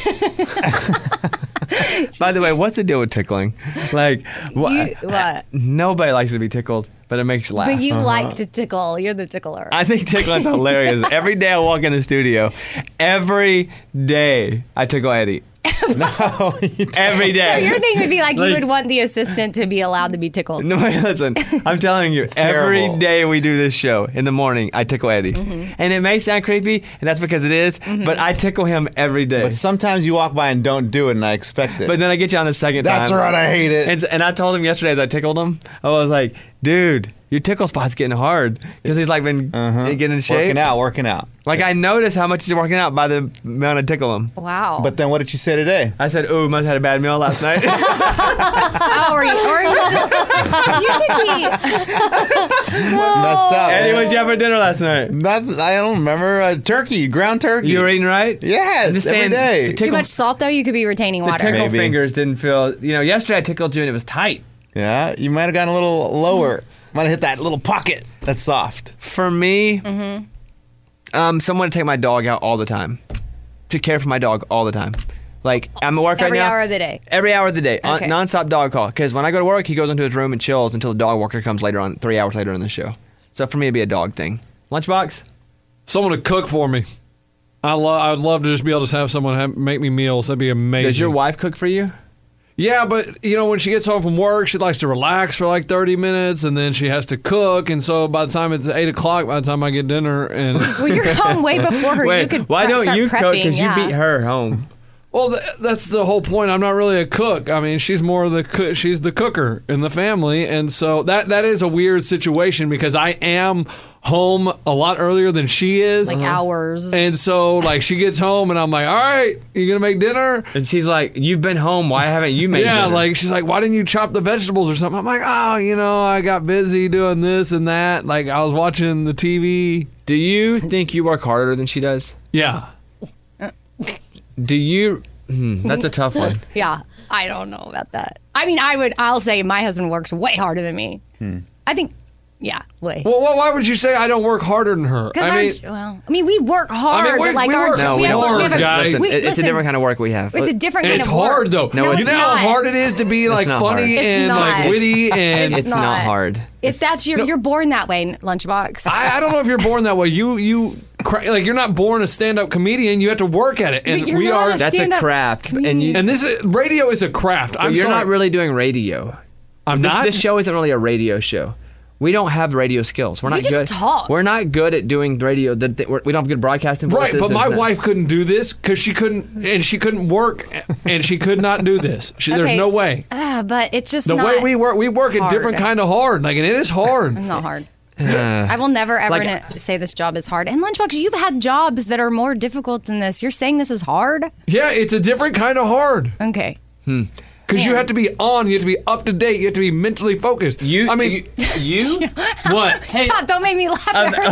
By the way, what's the deal with tickling? Like, What? Nobody likes to be tickled, but it makes you laugh. But you like to tickle. You're the tickler. I think tickling's hilarious. Every day I walk in the studio, every day I tickle Eddie. No, every day. So your thing would be like you Like- would want the assistant to be allowed to be tickled. No, listen. I'm telling you, every terrible. day we do this show in the morning, I tickle Eddie, and it may sound creepy, and that's because it is, but I tickle him every day. But sometimes you walk by and don't do it, and I expect it. But then I get you on the second time. That's right, I hate it. And I told him yesterday as I tickled him, I was like, dude, your tickle spot's getting hard. Because he's like been getting in shape. Working out. Like I noticed how much he's working out by the amount I tickle him. Wow. But then what did you say today? I said, ooh, must have had a bad meal last night. Oh, or it's just you could be. It's messed up. Eddie, what'd you have for dinner last night? I don't remember. Turkey, ground turkey. You were eating right? Yes, I'm just every saying, day. the Too tickle- much salt though. You could be retaining The water. tickle Maybe. fingers didn't feel, yesterday I tickled you and it was tight. Yeah, you might have gone a little lower. Might have hit that little pocket that's soft. For me, someone to take my dog out all the time. To care for my dog all the time. Like, I'm at work Every right now. hour of the day. Every hour of the day. Okay. Non-stop dog call. Because when I go to work, he goes into his room and chills until the dog walker comes later on, 3 hours later in the show. So for me, it'd be a dog thing. Lunchbox? Someone to cook for me. I'd love to just be able to have someone make me meals. That'd be amazing. Does your wife cook for you? Yeah, but when she gets home from work, she likes to relax for like 30 minutes, and then she has to cook. And so by the time it's 8 o'clock, by the time I get dinner, and it's, Well, you're home way before her. Wait, you could why don't start you cook? prepping, Because yeah. you beat her home. well, that's the whole point. I'm not really a cook. I mean, she's more the she's the cooker in the family, and so that is a weird situation because I am home a lot earlier than she is, Like hours. and so like she gets home, and I'm like, all right, you gonna make dinner? And she's like, you've been home. Why haven't you made Yeah, dinner? like she's like, why didn't you chop the vegetables or something? I'm like, oh, I got busy doing this and that. Like I was watching the TV. Do you think you work harder than she does? Yeah. Do you... that's a tough one. Yeah, I don't know about that. I mean, I'll say my husband works way harder than me. I think, yeah, way. Well, why would you say I don't work harder than her? I mean, we work hard. I mean, but like we our work No, we we have- don't we work, have a- guys. Listen, it's a listen, different kind of work we have. It's a different And kind it's of work. hard though. No, it's you know not. how hard it is to be like not funny hard. and It's like not. witty and It's not hard. If that's you're born that way, Lunchbox. I don't know if you're born that way. Like you're not born a stand-up comedian. You have to work at it, and But you're we not are. a That's a stand-up craft. comedian. And radio is a craft. I'm you're sorry. not really doing radio. I'm not. This show isn't really a radio show. We don't have radio skills. We're not We just good. talk. We're not good at doing radio. We don't have good broadcasting voices. Right, but my There's no- wife couldn't do this because she couldn't work, and she could not do this. There's Okay. no way. But it's just The not way we work a hard. different kind of hard. Like, and it is hard. It's not hard. I will never ever say this job is hard. And Lunchbox, you've had jobs that are more difficult than this. You're saying this is hard? Yeah, it's a different kind of hard. Okay. Because you have to be on, you have to be up to date, you have to be mentally focused. You? What? Stop! Don't make me laugh.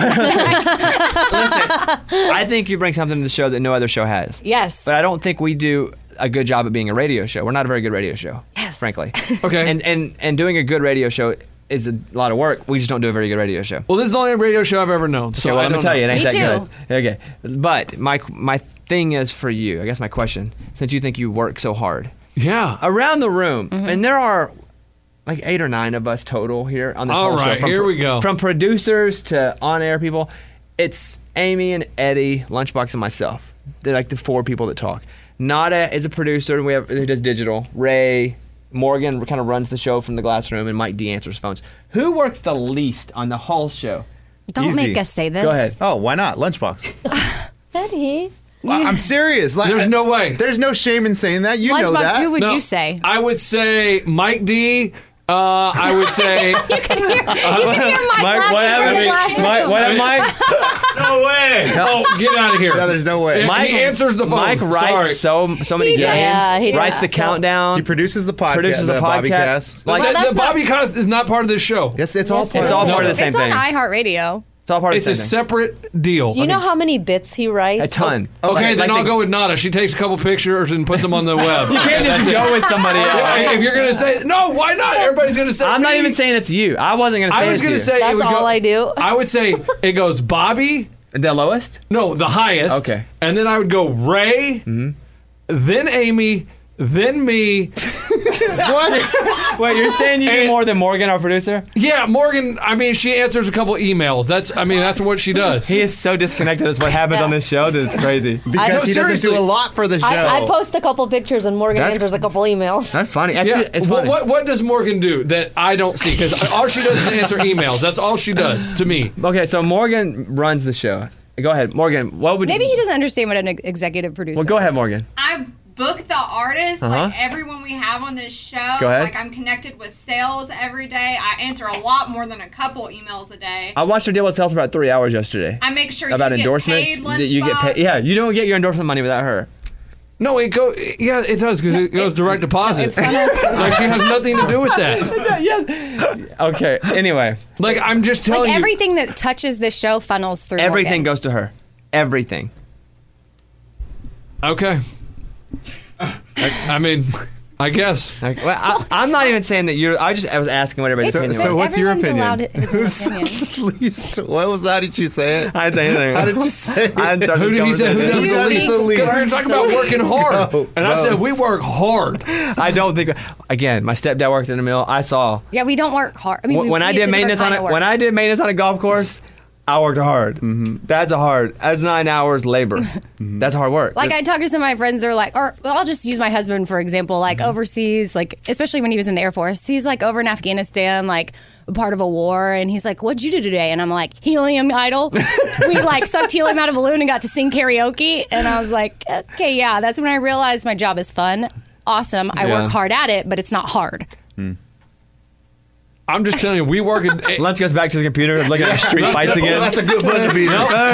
I think you bring something to the show that no other show has. Yes. But I don't think we do a good job of being a radio show. We're not a very good radio show, frankly. Okay. And doing a good radio show is a lot of work. We just don't do a very good radio show. Well, this is the only radio show I've ever known. So Okay, well, I I'm don't gonna tell you, it know. ain't Me that too. good. Okay, but my thing is for you. I guess my question, since you think you work so hard, around the room, and there are like 8 or 9 of us total here on this All whole show. right, here we go. From producers to on-air people, it's Amy and Eddie, Lunchbox, and myself. They're like the 4 people that talk. Nada is a producer, and who does digital. Ray, Morgan kind of runs the show from the glass room, and Mike D answers phones. Who works the least on the whole show? Don't make us say this. Go ahead. Oh, why not? Lunchbox. Eddie. Well, I'm serious. Like, There's no way. There's no shame in saying that. You know Lunchbox, that. who would you say? I would say Mike D. I would say. You can hear Mike what laughing from the happened? glass Mike, room. what happened, Mike? No way. Oh, get out of here. No, there's no way. Mike, he answers the phone. Mike writes so many games. Yeah, he writes does. the countdown. He produces the podcast. Produces the Bobbycast. Like, the Bobbycast is not part of this show. Yes, it's all part. It's all part of the same It's thing. on iHeartRadio. It's all part of It's the a same thing. separate deal. Do you know how many bits he writes? A ton. Okay, then Like I'll the- go with Nada. She takes a couple pictures and puts them on the web. You can't just go with somebody else. If you're gonna say no, why not? Everybody's gonna say. I'm not me. even saying it's you. I wasn't gonna say I was it's gonna you. say it That's would all go, I do. I would say it goes Bobby. The lowest? No, the highest. Okay. And then I would go Ray, then Amy, then me. What? Wait, you're saying you do more than Morgan, our producer? Yeah, Morgan. I mean, she answers a couple emails. That's what she does. He is so disconnected as what happens on this show that it's crazy. Because he doesn't do a lot for the show. I post a couple pictures and Morgan That's- answers a couple emails. That's funny. Yeah. Actually, it's funny. What does Morgan do that I don't see? Because all she does is answer emails. That's all she does to me. Okay, so Morgan runs the show. Go ahead, Morgan. What would Maybe he doesn't understand what an executive producer Well, go ahead, Morgan. I book the artists, Uh-huh. like everyone we have on this show. Go ahead. Like I'm connected with sales every day. I answer a lot more than a couple emails a day. I watched her deal with sales for about 3 hours yesterday. I make sure about you endorsements get paid, that you get paid. Yeah, you don't get your endorsement money without her. No, it go. Yeah, it does because it goes direct deposit. Like she has nothing to do with that. Okay. Anyway, Like I'm just telling Like you. everything that touches this show funnels through everything Morgan. goes to her. Everything. Okay. I mean, I guess. Like, well, I'm not even saying that you're. I was asking what everybody's opinion So was. what's your Everyone's allowed opinion? his own opinion. Who's least? What was that? How did you say it? I didn't say anything. How did you say it? Who did he say? Who does Who the does least? the least? Because we were talking about working hard, No, and I said no. we work hard. I don't think. Again, my stepdad worked in a mill. I saw Yeah, we don't work hard. I mean, when I did maintenance on it. When I did maintenance on a golf course, I worked hard. That's 9 hours labor. That's hard work. Like I talked to some of my friends, they're like, or I'll just use my husband for example, like overseas, like especially when he was in the Air Force, he's like over in Afghanistan, like a part of a war, and he's like, "What'd you do today?" And I'm like, "Helium idol." We like sucked helium out of a balloon and got to sing karaoke, and I was like, "Okay, yeah." That's when I realized my job is fun, awesome. I Yeah. work hard at it, but it's not hard. I'm just telling you, we work. Let's go back to the computer and look at street fights again. That's a good buzzer beater.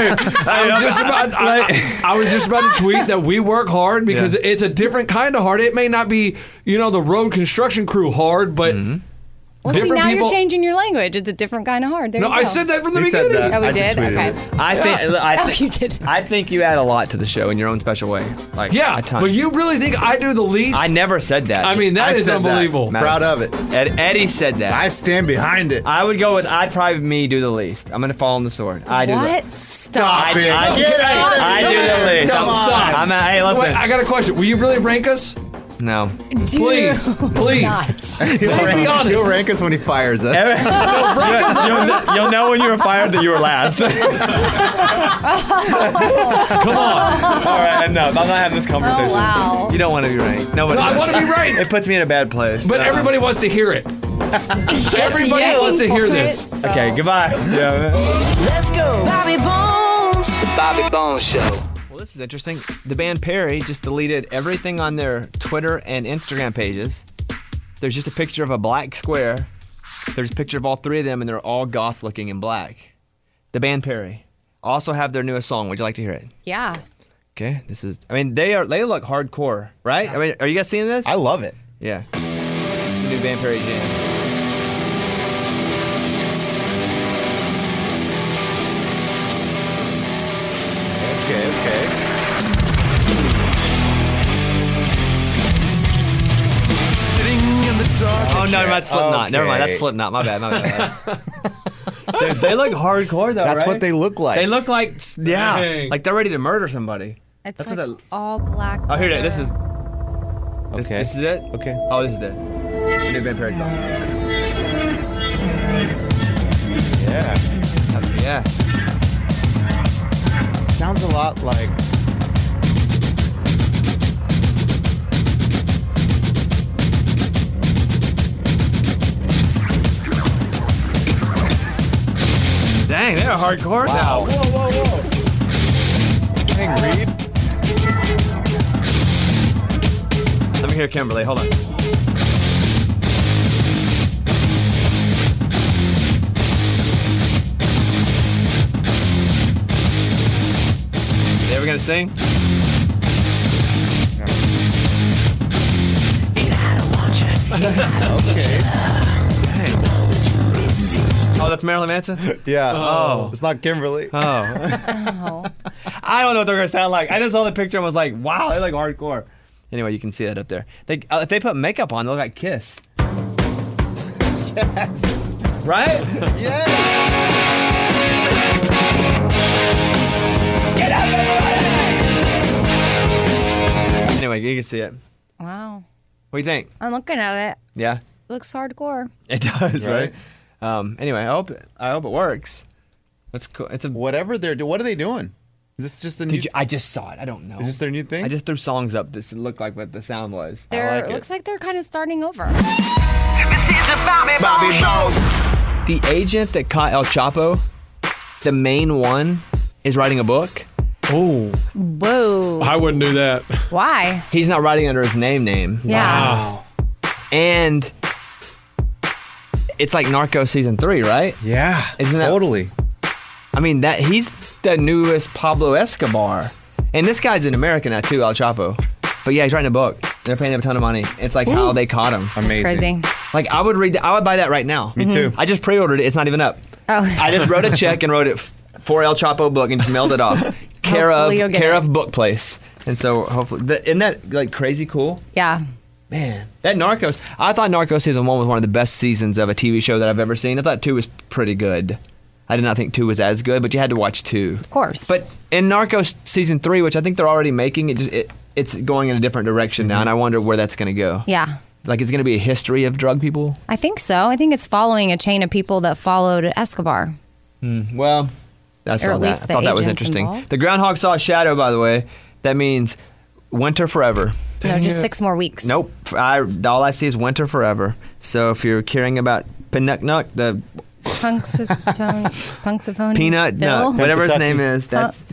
I was just about to tweet that we work hard because it's a different kind of hard. It may not be, the road construction crew hard, but Well, see, different now people. you're changing your language. It's a different kind of hard. There No, you go. I said that from the He said beginning. that. Oh, we I just did? tweeted Okay. it. I think you did. I think you add a lot to the show in your own special way. Like Yeah, a ton. but you really think I do the least? I never said that. I mean, I that is said that. unbelievable. Proud of it. Eddie said that. I stand behind it. I would go with I'd probably me do the least. I'm gonna fall on the sword. I do What? the Stop. I do the least. No, stop. I'm hey, listen. Wait, I got a question. Will you really rank us? No. Please, please. Not. Please be honest. He'll rank us when he fires us. You'll know when you were fired that you were last. Come on. All right, no, I'm not having this conversation. Oh, wow. You don't want to be right. Nobody. No, I want to be right. It puts me in a bad place. But No. everybody wants to hear it. Everybody you wants to hear for this. it, so. Okay, goodbye. Yeah. Let's go. Bobby Bones. The Bobby Bones Show. Well, this is interesting. The band Perry just deleted everything on their Twitter and Instagram pages. There's just a picture of a black square. There's a picture of all three of them, and they're all goth looking in black. The band Perry also have their newest song. Would you like to hear it? Yeah. Okay, this is. I mean, they look hardcore, right? I mean, are you guys seeing this? I love it. Yeah. It's the new Van Perry jam. Okay. Oh, no, that's Slipknot. Never mind, that's Slipknot. My bad. Dude, they look hardcore, though, That's right? what they look like. They look like, yeah, Dang. like they're ready to murder somebody. It's That's like what that. all black. Oh, here it leather. is. This is. Okay. This is it. Okay. Oh, this is it. The new Van Perry song. Yeah. Yeah. Sounds a lot like. Dang, they're hardcore now. Whoa. Dang, Reed. Let me hear Kimberly. Hold on. They ever gonna sing? Okay. Oh, that's Marilyn Manson? Yeah. Oh. It's not Kimberly. Oh. I don't know what they're going to sound like. I just saw the picture and was like, wow, they look hardcore. Anyway, you can see that up there. If they put makeup on, they look like Kiss. Yes. Right? Yes. Get up, everybody! Anyway, you can see it. Wow. What do you think? I'm looking at it. Yeah? Looks hardcore. It does, right? Anyway, I hope it works. That's cool. It's Whatever they're doing. What are they doing? Is this just a new? I just saw it. I don't know. Is this their new thing? I just threw songs up. This looked like what the sound was. It looks like they're kind of starting over. Bobby Bones. The agent that caught El Chapo, the main one, is writing a book. Oh. Whoa. I wouldn't do that. Why? He's not writing under his name. Yeah. Wow. And it's like Narcos season 3, right? Yeah. Isn't that totally? I mean, that he's the newest Pablo Escobar, and this guy's in America now too, El Chapo. But yeah, he's writing a book. They're paying him a ton of money. It's like how they caught him. Amazing. That's crazy. Like I would buy that right now. Me too. I just pre-ordered it. It's not even up. Oh. I just wrote a check and wrote it for El Chapo book and just mailed it off. care of Book Place. And so hopefully, isn't that like crazy cool? Yeah. Man, that Narcos. I thought Narcos season 1 was one of the best seasons of a TV show that I've ever seen. I thought 2 was pretty good. I did not think 2 was as good, but you had to watch 2. Of course. But in Narcos season 3, which I think they're already making, it's going in a different direction now, and I wonder where that's going to go. Yeah. Like, it's going to be a history of drug people? I think so. I think it's following a chain of people that followed Escobar. Well, I saw that. I thought that was interesting. Involved. The groundhog saw a shadow, by the way. That means winter forever. No, just 6 more weeks. Nope. All I see is winter forever. So if you're caring about Pinnuck, the Punxsutawney Peanut Phil? Nut, whatever his name is, that's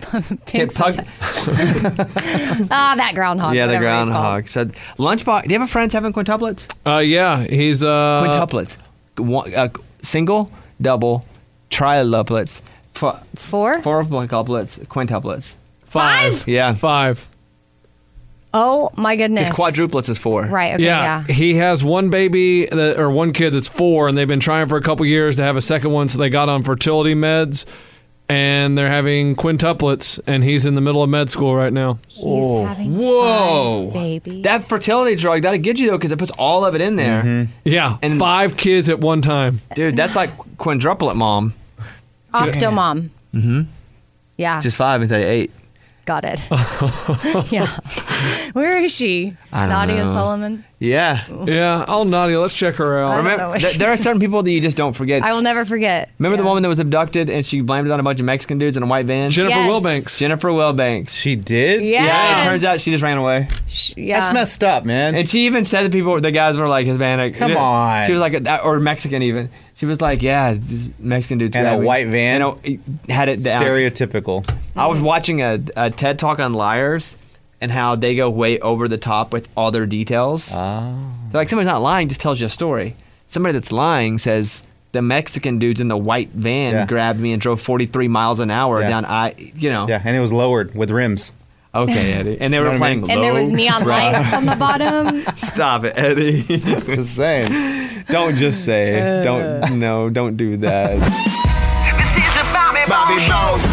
that groundhog. Yeah, the whatever it's called. groundhog. So Lunchbox. Do you have a friend having quintuplets? Yeah, he's Quintuplets. Single, double, triluplets. 4? 4 quintuplets. Quintuplets. 5? Yeah. 5. Oh my goodness. Because quadruplets is 4. Right. Okay. Yeah. He has one baby or one kid that's 4, and they've been trying for a couple years to have a second one, so they got on fertility meds, and they're having quintuplets, and he's in the middle of med school right now. He's having Whoa. 5 babies. That fertility drug, that'll get you, though, because it puts all of it in there. Yeah, and 5 kids at one time. Dude, that's like quadruplet mom. Octomom. Mm-hmm. Yeah. Just 5 instead of 8. Got it. Yeah. Where is she? I don't Nadia know. Solomon? Yeah. Yeah. Oh, Nadia, let's check her out. Remember, there are certain people that you just don't forget. I will never forget. Remember the woman that was abducted and she blamed it on a bunch of Mexican dudes in a white van? Jennifer Yes. Wilbanks. Jennifer Wilbanks. She did? Yes. Yeah, it turns out she just ran away. Yeah. That's messed up, man. And she even said that the guys were like Hispanic. Come on. She was like, or Mexican even. She was like, yeah, this Mexican dudes. And grabbed a me. white van? Had it down. Stereotypical. I was watching a TED Talk on liars and how they go way over the top with all their details. They're like, somebody's not lying, just tells you a story. Somebody that's lying says, the Mexican dudes in the white van grabbed me and drove 43 miles an hour down Yeah, and it was lowered with rims. Okay, Eddie. And they were playing And there was neon lights on the bottom. Stop it, Eddie. Just saying. Don't just say it. Don't do that. This is the Bobby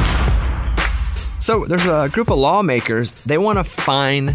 Bones. So there's a group of lawmakers. They want to fine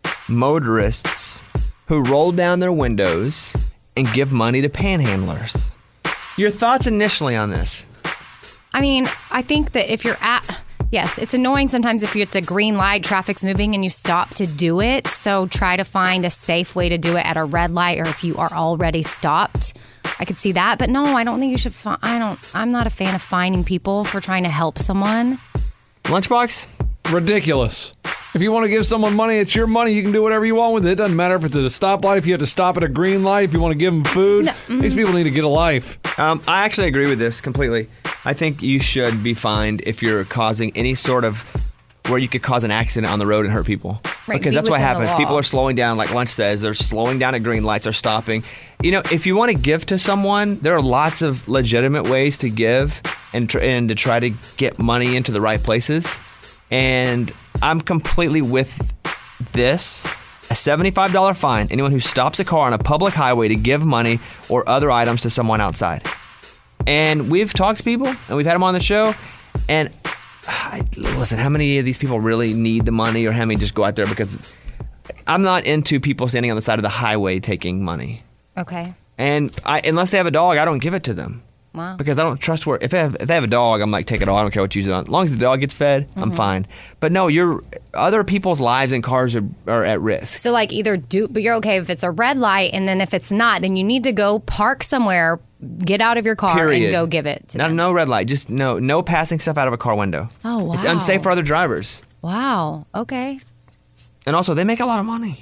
motorists who roll down their windows and give money to panhandlers. Your thoughts initially on this? I mean, I think that if you're yes, it's annoying sometimes if it's a green light, traffic's moving, and you stop to do it. So try to find a safe way to do it at a red light, or if you are already stopped. I could see that, but no, I don't think you should. I'm not a fan of fining people for trying to help someone. Lunchbox? Ridiculous. If you want to give someone money, it's your money. You can do whatever you want with it. It doesn't matter if it's at a stoplight, if you have to stop at a green light, if you want to give them food. These people need to get a life. I actually agree with this completely. I think you should be fined if you're causing any sort of where you could cause an accident on the road and hurt people. Right, because be that's what within the happens. law. People are slowing down, like Lunch says. They're slowing down at green lights. They're stopping. You know, if you want to give to someone, there are lots of legitimate ways to give and to try to get money into the right places. And I'm completely with this. A $75 fine, anyone who stops a car on a public highway to give money or other items to someone outside. And we've talked to people, and we've had them on the show, and listen, how many of these people really need the money, or how many just go out there because I'm not into people standing on the side of the highway taking money. Okay. And unless they have a dog, I don't give it to them. Wow. Because I don't trust where if they have a dog, I'm like, take it all. I don't care what you use it on. As long as the dog gets fed, I'm fine. But no, other people's lives and cars are at risk. So like but you're okay if it's a red light, and then if it's not, then you need to go park somewhere, get out of your car, Period. and go give it to them. No red light. Just no passing stuff out of a car window. Oh, wow. It's unsafe for other drivers. Wow. Okay. And also, they make a lot of money.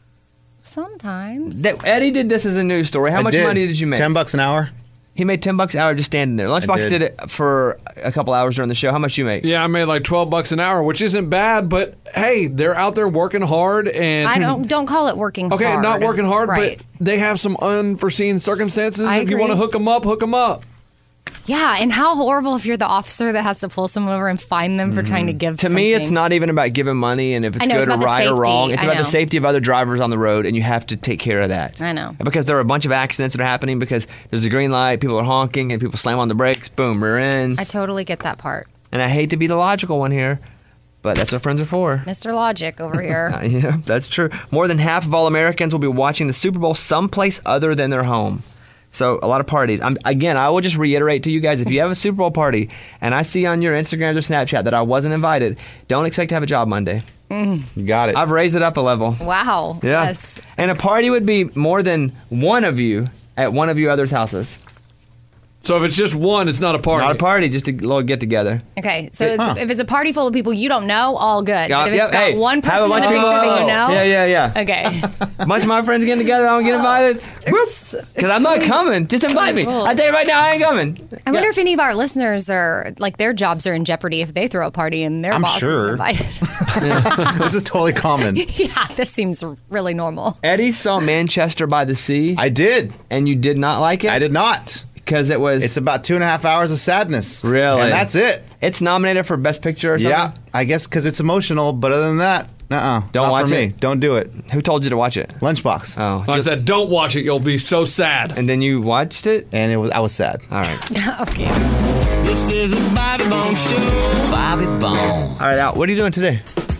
Sometimes. Eddie did this as a news story. How much money did you make? $10 an hour. He made $10 an hour just standing there. Lunchbox did it for a couple hours during the show. How much you make? Yeah, I made like $12 an hour, which isn't bad, but hey, they're out there working hard, and I don't call it working hard. Okay, not working hard, right. but they have some unforeseen circumstances. I If you want to agree. hook them up, hook them up. Yeah, and how horrible if you're the officer that has to pull someone over and fine them for trying to give To me, it's not even about giving money and if it's I know, good it's or about the right or safety. wrong. It's I about know. the safety of other drivers on the road, and you have to take care of that. I know. Because there are a bunch of accidents that are happening because there's a green light, people are honking, and people slam on the brakes. Boom, we're in. I totally get that part. And I hate to be the logical one here, but that's what friends are for. Mr. Logic over here. Yeah, that's true. More than half of all Americans will be watching the Super Bowl someplace other than their home. So a lot of parties. I will just reiterate to you guys, if you have a Super Bowl party and I see on your Instagram or Snapchat that I wasn't invited, don't expect to have a job Monday. You got it. I've raised it up a level. Wow. Yeah. Yes. And a party would be more than one of you at one of you others' houses. So if it's just one, it's not a party. Not a party, just a little get together. Okay, so if it's a party full of people you don't know, all good. But if it's got hey, one have a person in bunch the of picture people- that you know. Yeah. Okay. A bunch of my friends getting together, I don't get invited. Because I'm not coming. Just invite me. I tell you right now, I ain't coming. I wonder if any of our listeners are like their jobs are in jeopardy if they throw a party and their I'm boss sure. is invited. This is totally common. Yeah, this seems really normal. Eddie saw Manchester by the Sea. I did. And you did not like it? I did not. Because It's about 2.5 hours of sadness. Really? And that's it. It's nominated for Best Picture or something? Yeah, I guess because it's emotional, but other than that, Don't not watch for it? me. Don't do it. Who told you to watch it? Lunchbox. Oh. I said, don't watch it. You'll be so sad. And then you watched it? And I was sad. All right. Okay. This is a Bobby Bones Show. Bobby Bones. All right, Al, what are you doing today?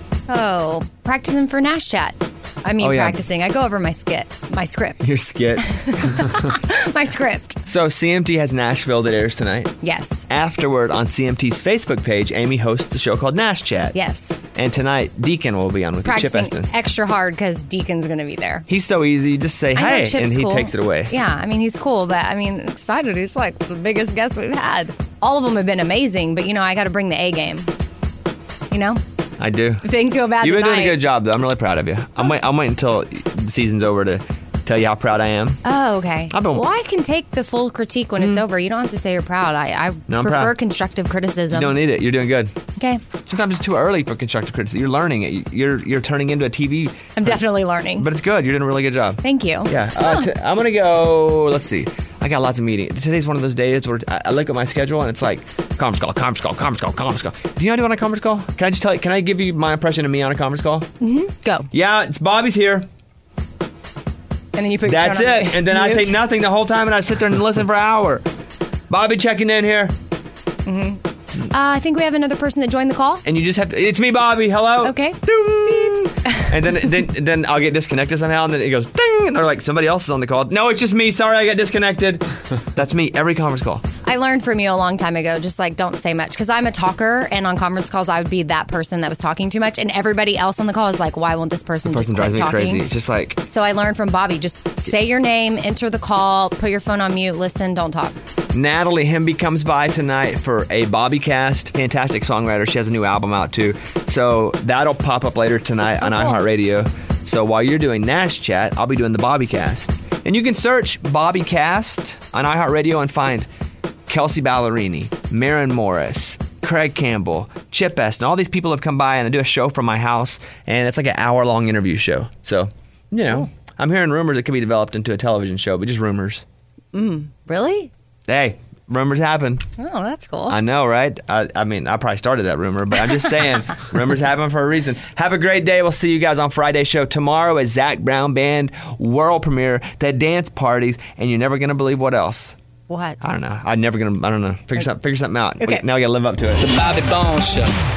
Oh, practicing for Nash Chat. I mean, Oh, yeah. practicing. I go over my script. Your skit. My script. So CMT has Nashville that airs tonight. Yes. Afterward, on CMT's Facebook page, Amy hosts a show called Nash Chat. Yes. And tonight, Deacon will be on with you, Chip Practicing Eston. extra hard because Deacon's going to be there. He's so easy. You just say, I know hey, Chip's and he cool. takes it away. Yeah, I mean, he's cool, but I mean, excited. He's like the biggest guest we've had. All of them have been amazing, but I got to bring the A game. I do. If things go bad You've been tonight. doing a good job, though. I'm really proud of you. I'm waiting until the season's over to tell you how proud I am. Oh, okay. I've been- Well, I can take the full critique when it's over. You don't have to say you're proud. I No, I'm prefer proud. constructive criticism. You don't need it. You're doing good. Okay. Sometimes it's too early for constructive criticism. You're learning it. You're turning into a TV. I'm definitely learning. But it's good. You're doing a really good job. Thank you. Yeah. I'm going to go, let's see. I I got lots of meetings. Today's one of those days where I look at my schedule and it's like conference call. Do you know how to do on a conference call? Can I just tell you? Can I give you my impression of me on a conference call? Go. Yeah, it's Bobby's here. And then you put That's your phone on it. And then I say nothing the whole time, and I sit there and listen for an hour. Bobby checking in here. I think we have another person that joined the call. And you just have to. It's me, Bobby. Hello. Okay. And then I'll get disconnected somehow, and then it goes ding, and they're like, somebody else is on the call. No, it's just me. Sorry, I got disconnected. That's me every conference call. I learned from you a long time ago, just like don't say much. Because I'm a talker, and on conference calls, I would be that person that was talking too much. And everybody else on the call is like, why won't this person just quit drives me talking? crazy. It's just like. So I learned from Bobby, just say your name, enter the call, put your phone on mute, listen, don't talk. Natalie Hemby comes by tonight for a Bobbycast. Fantastic songwriter. She has a new album out too. So that'll pop up later tonight on iHeartRadio. So while you're doing Nash Chat, I'll be doing the Bobbycast. And you can search Bobbycast on iHeartRadio and find Kelsey Ballerini, Maren Morris, Craig Campbell, Chip Eston. All these people have come by and I do a show from my house. And it's like an hour-long interview show. So, you know, I'm hearing rumors it could be developed into a television show, but just rumors. Really? Hey, rumors happen. Oh, that's cool. I know, right? I mean, I probably started that rumor, but I'm just saying, rumors happen for a reason. Have a great day. We'll see you guys on Friday's show. Tomorrow is Zac Brown Band world premiere, the dance parties, and you're never going to believe what else. What? I don't know. I don't know. Figure something out. Okay. Now I got to live up to it. The Bobby Bones Show.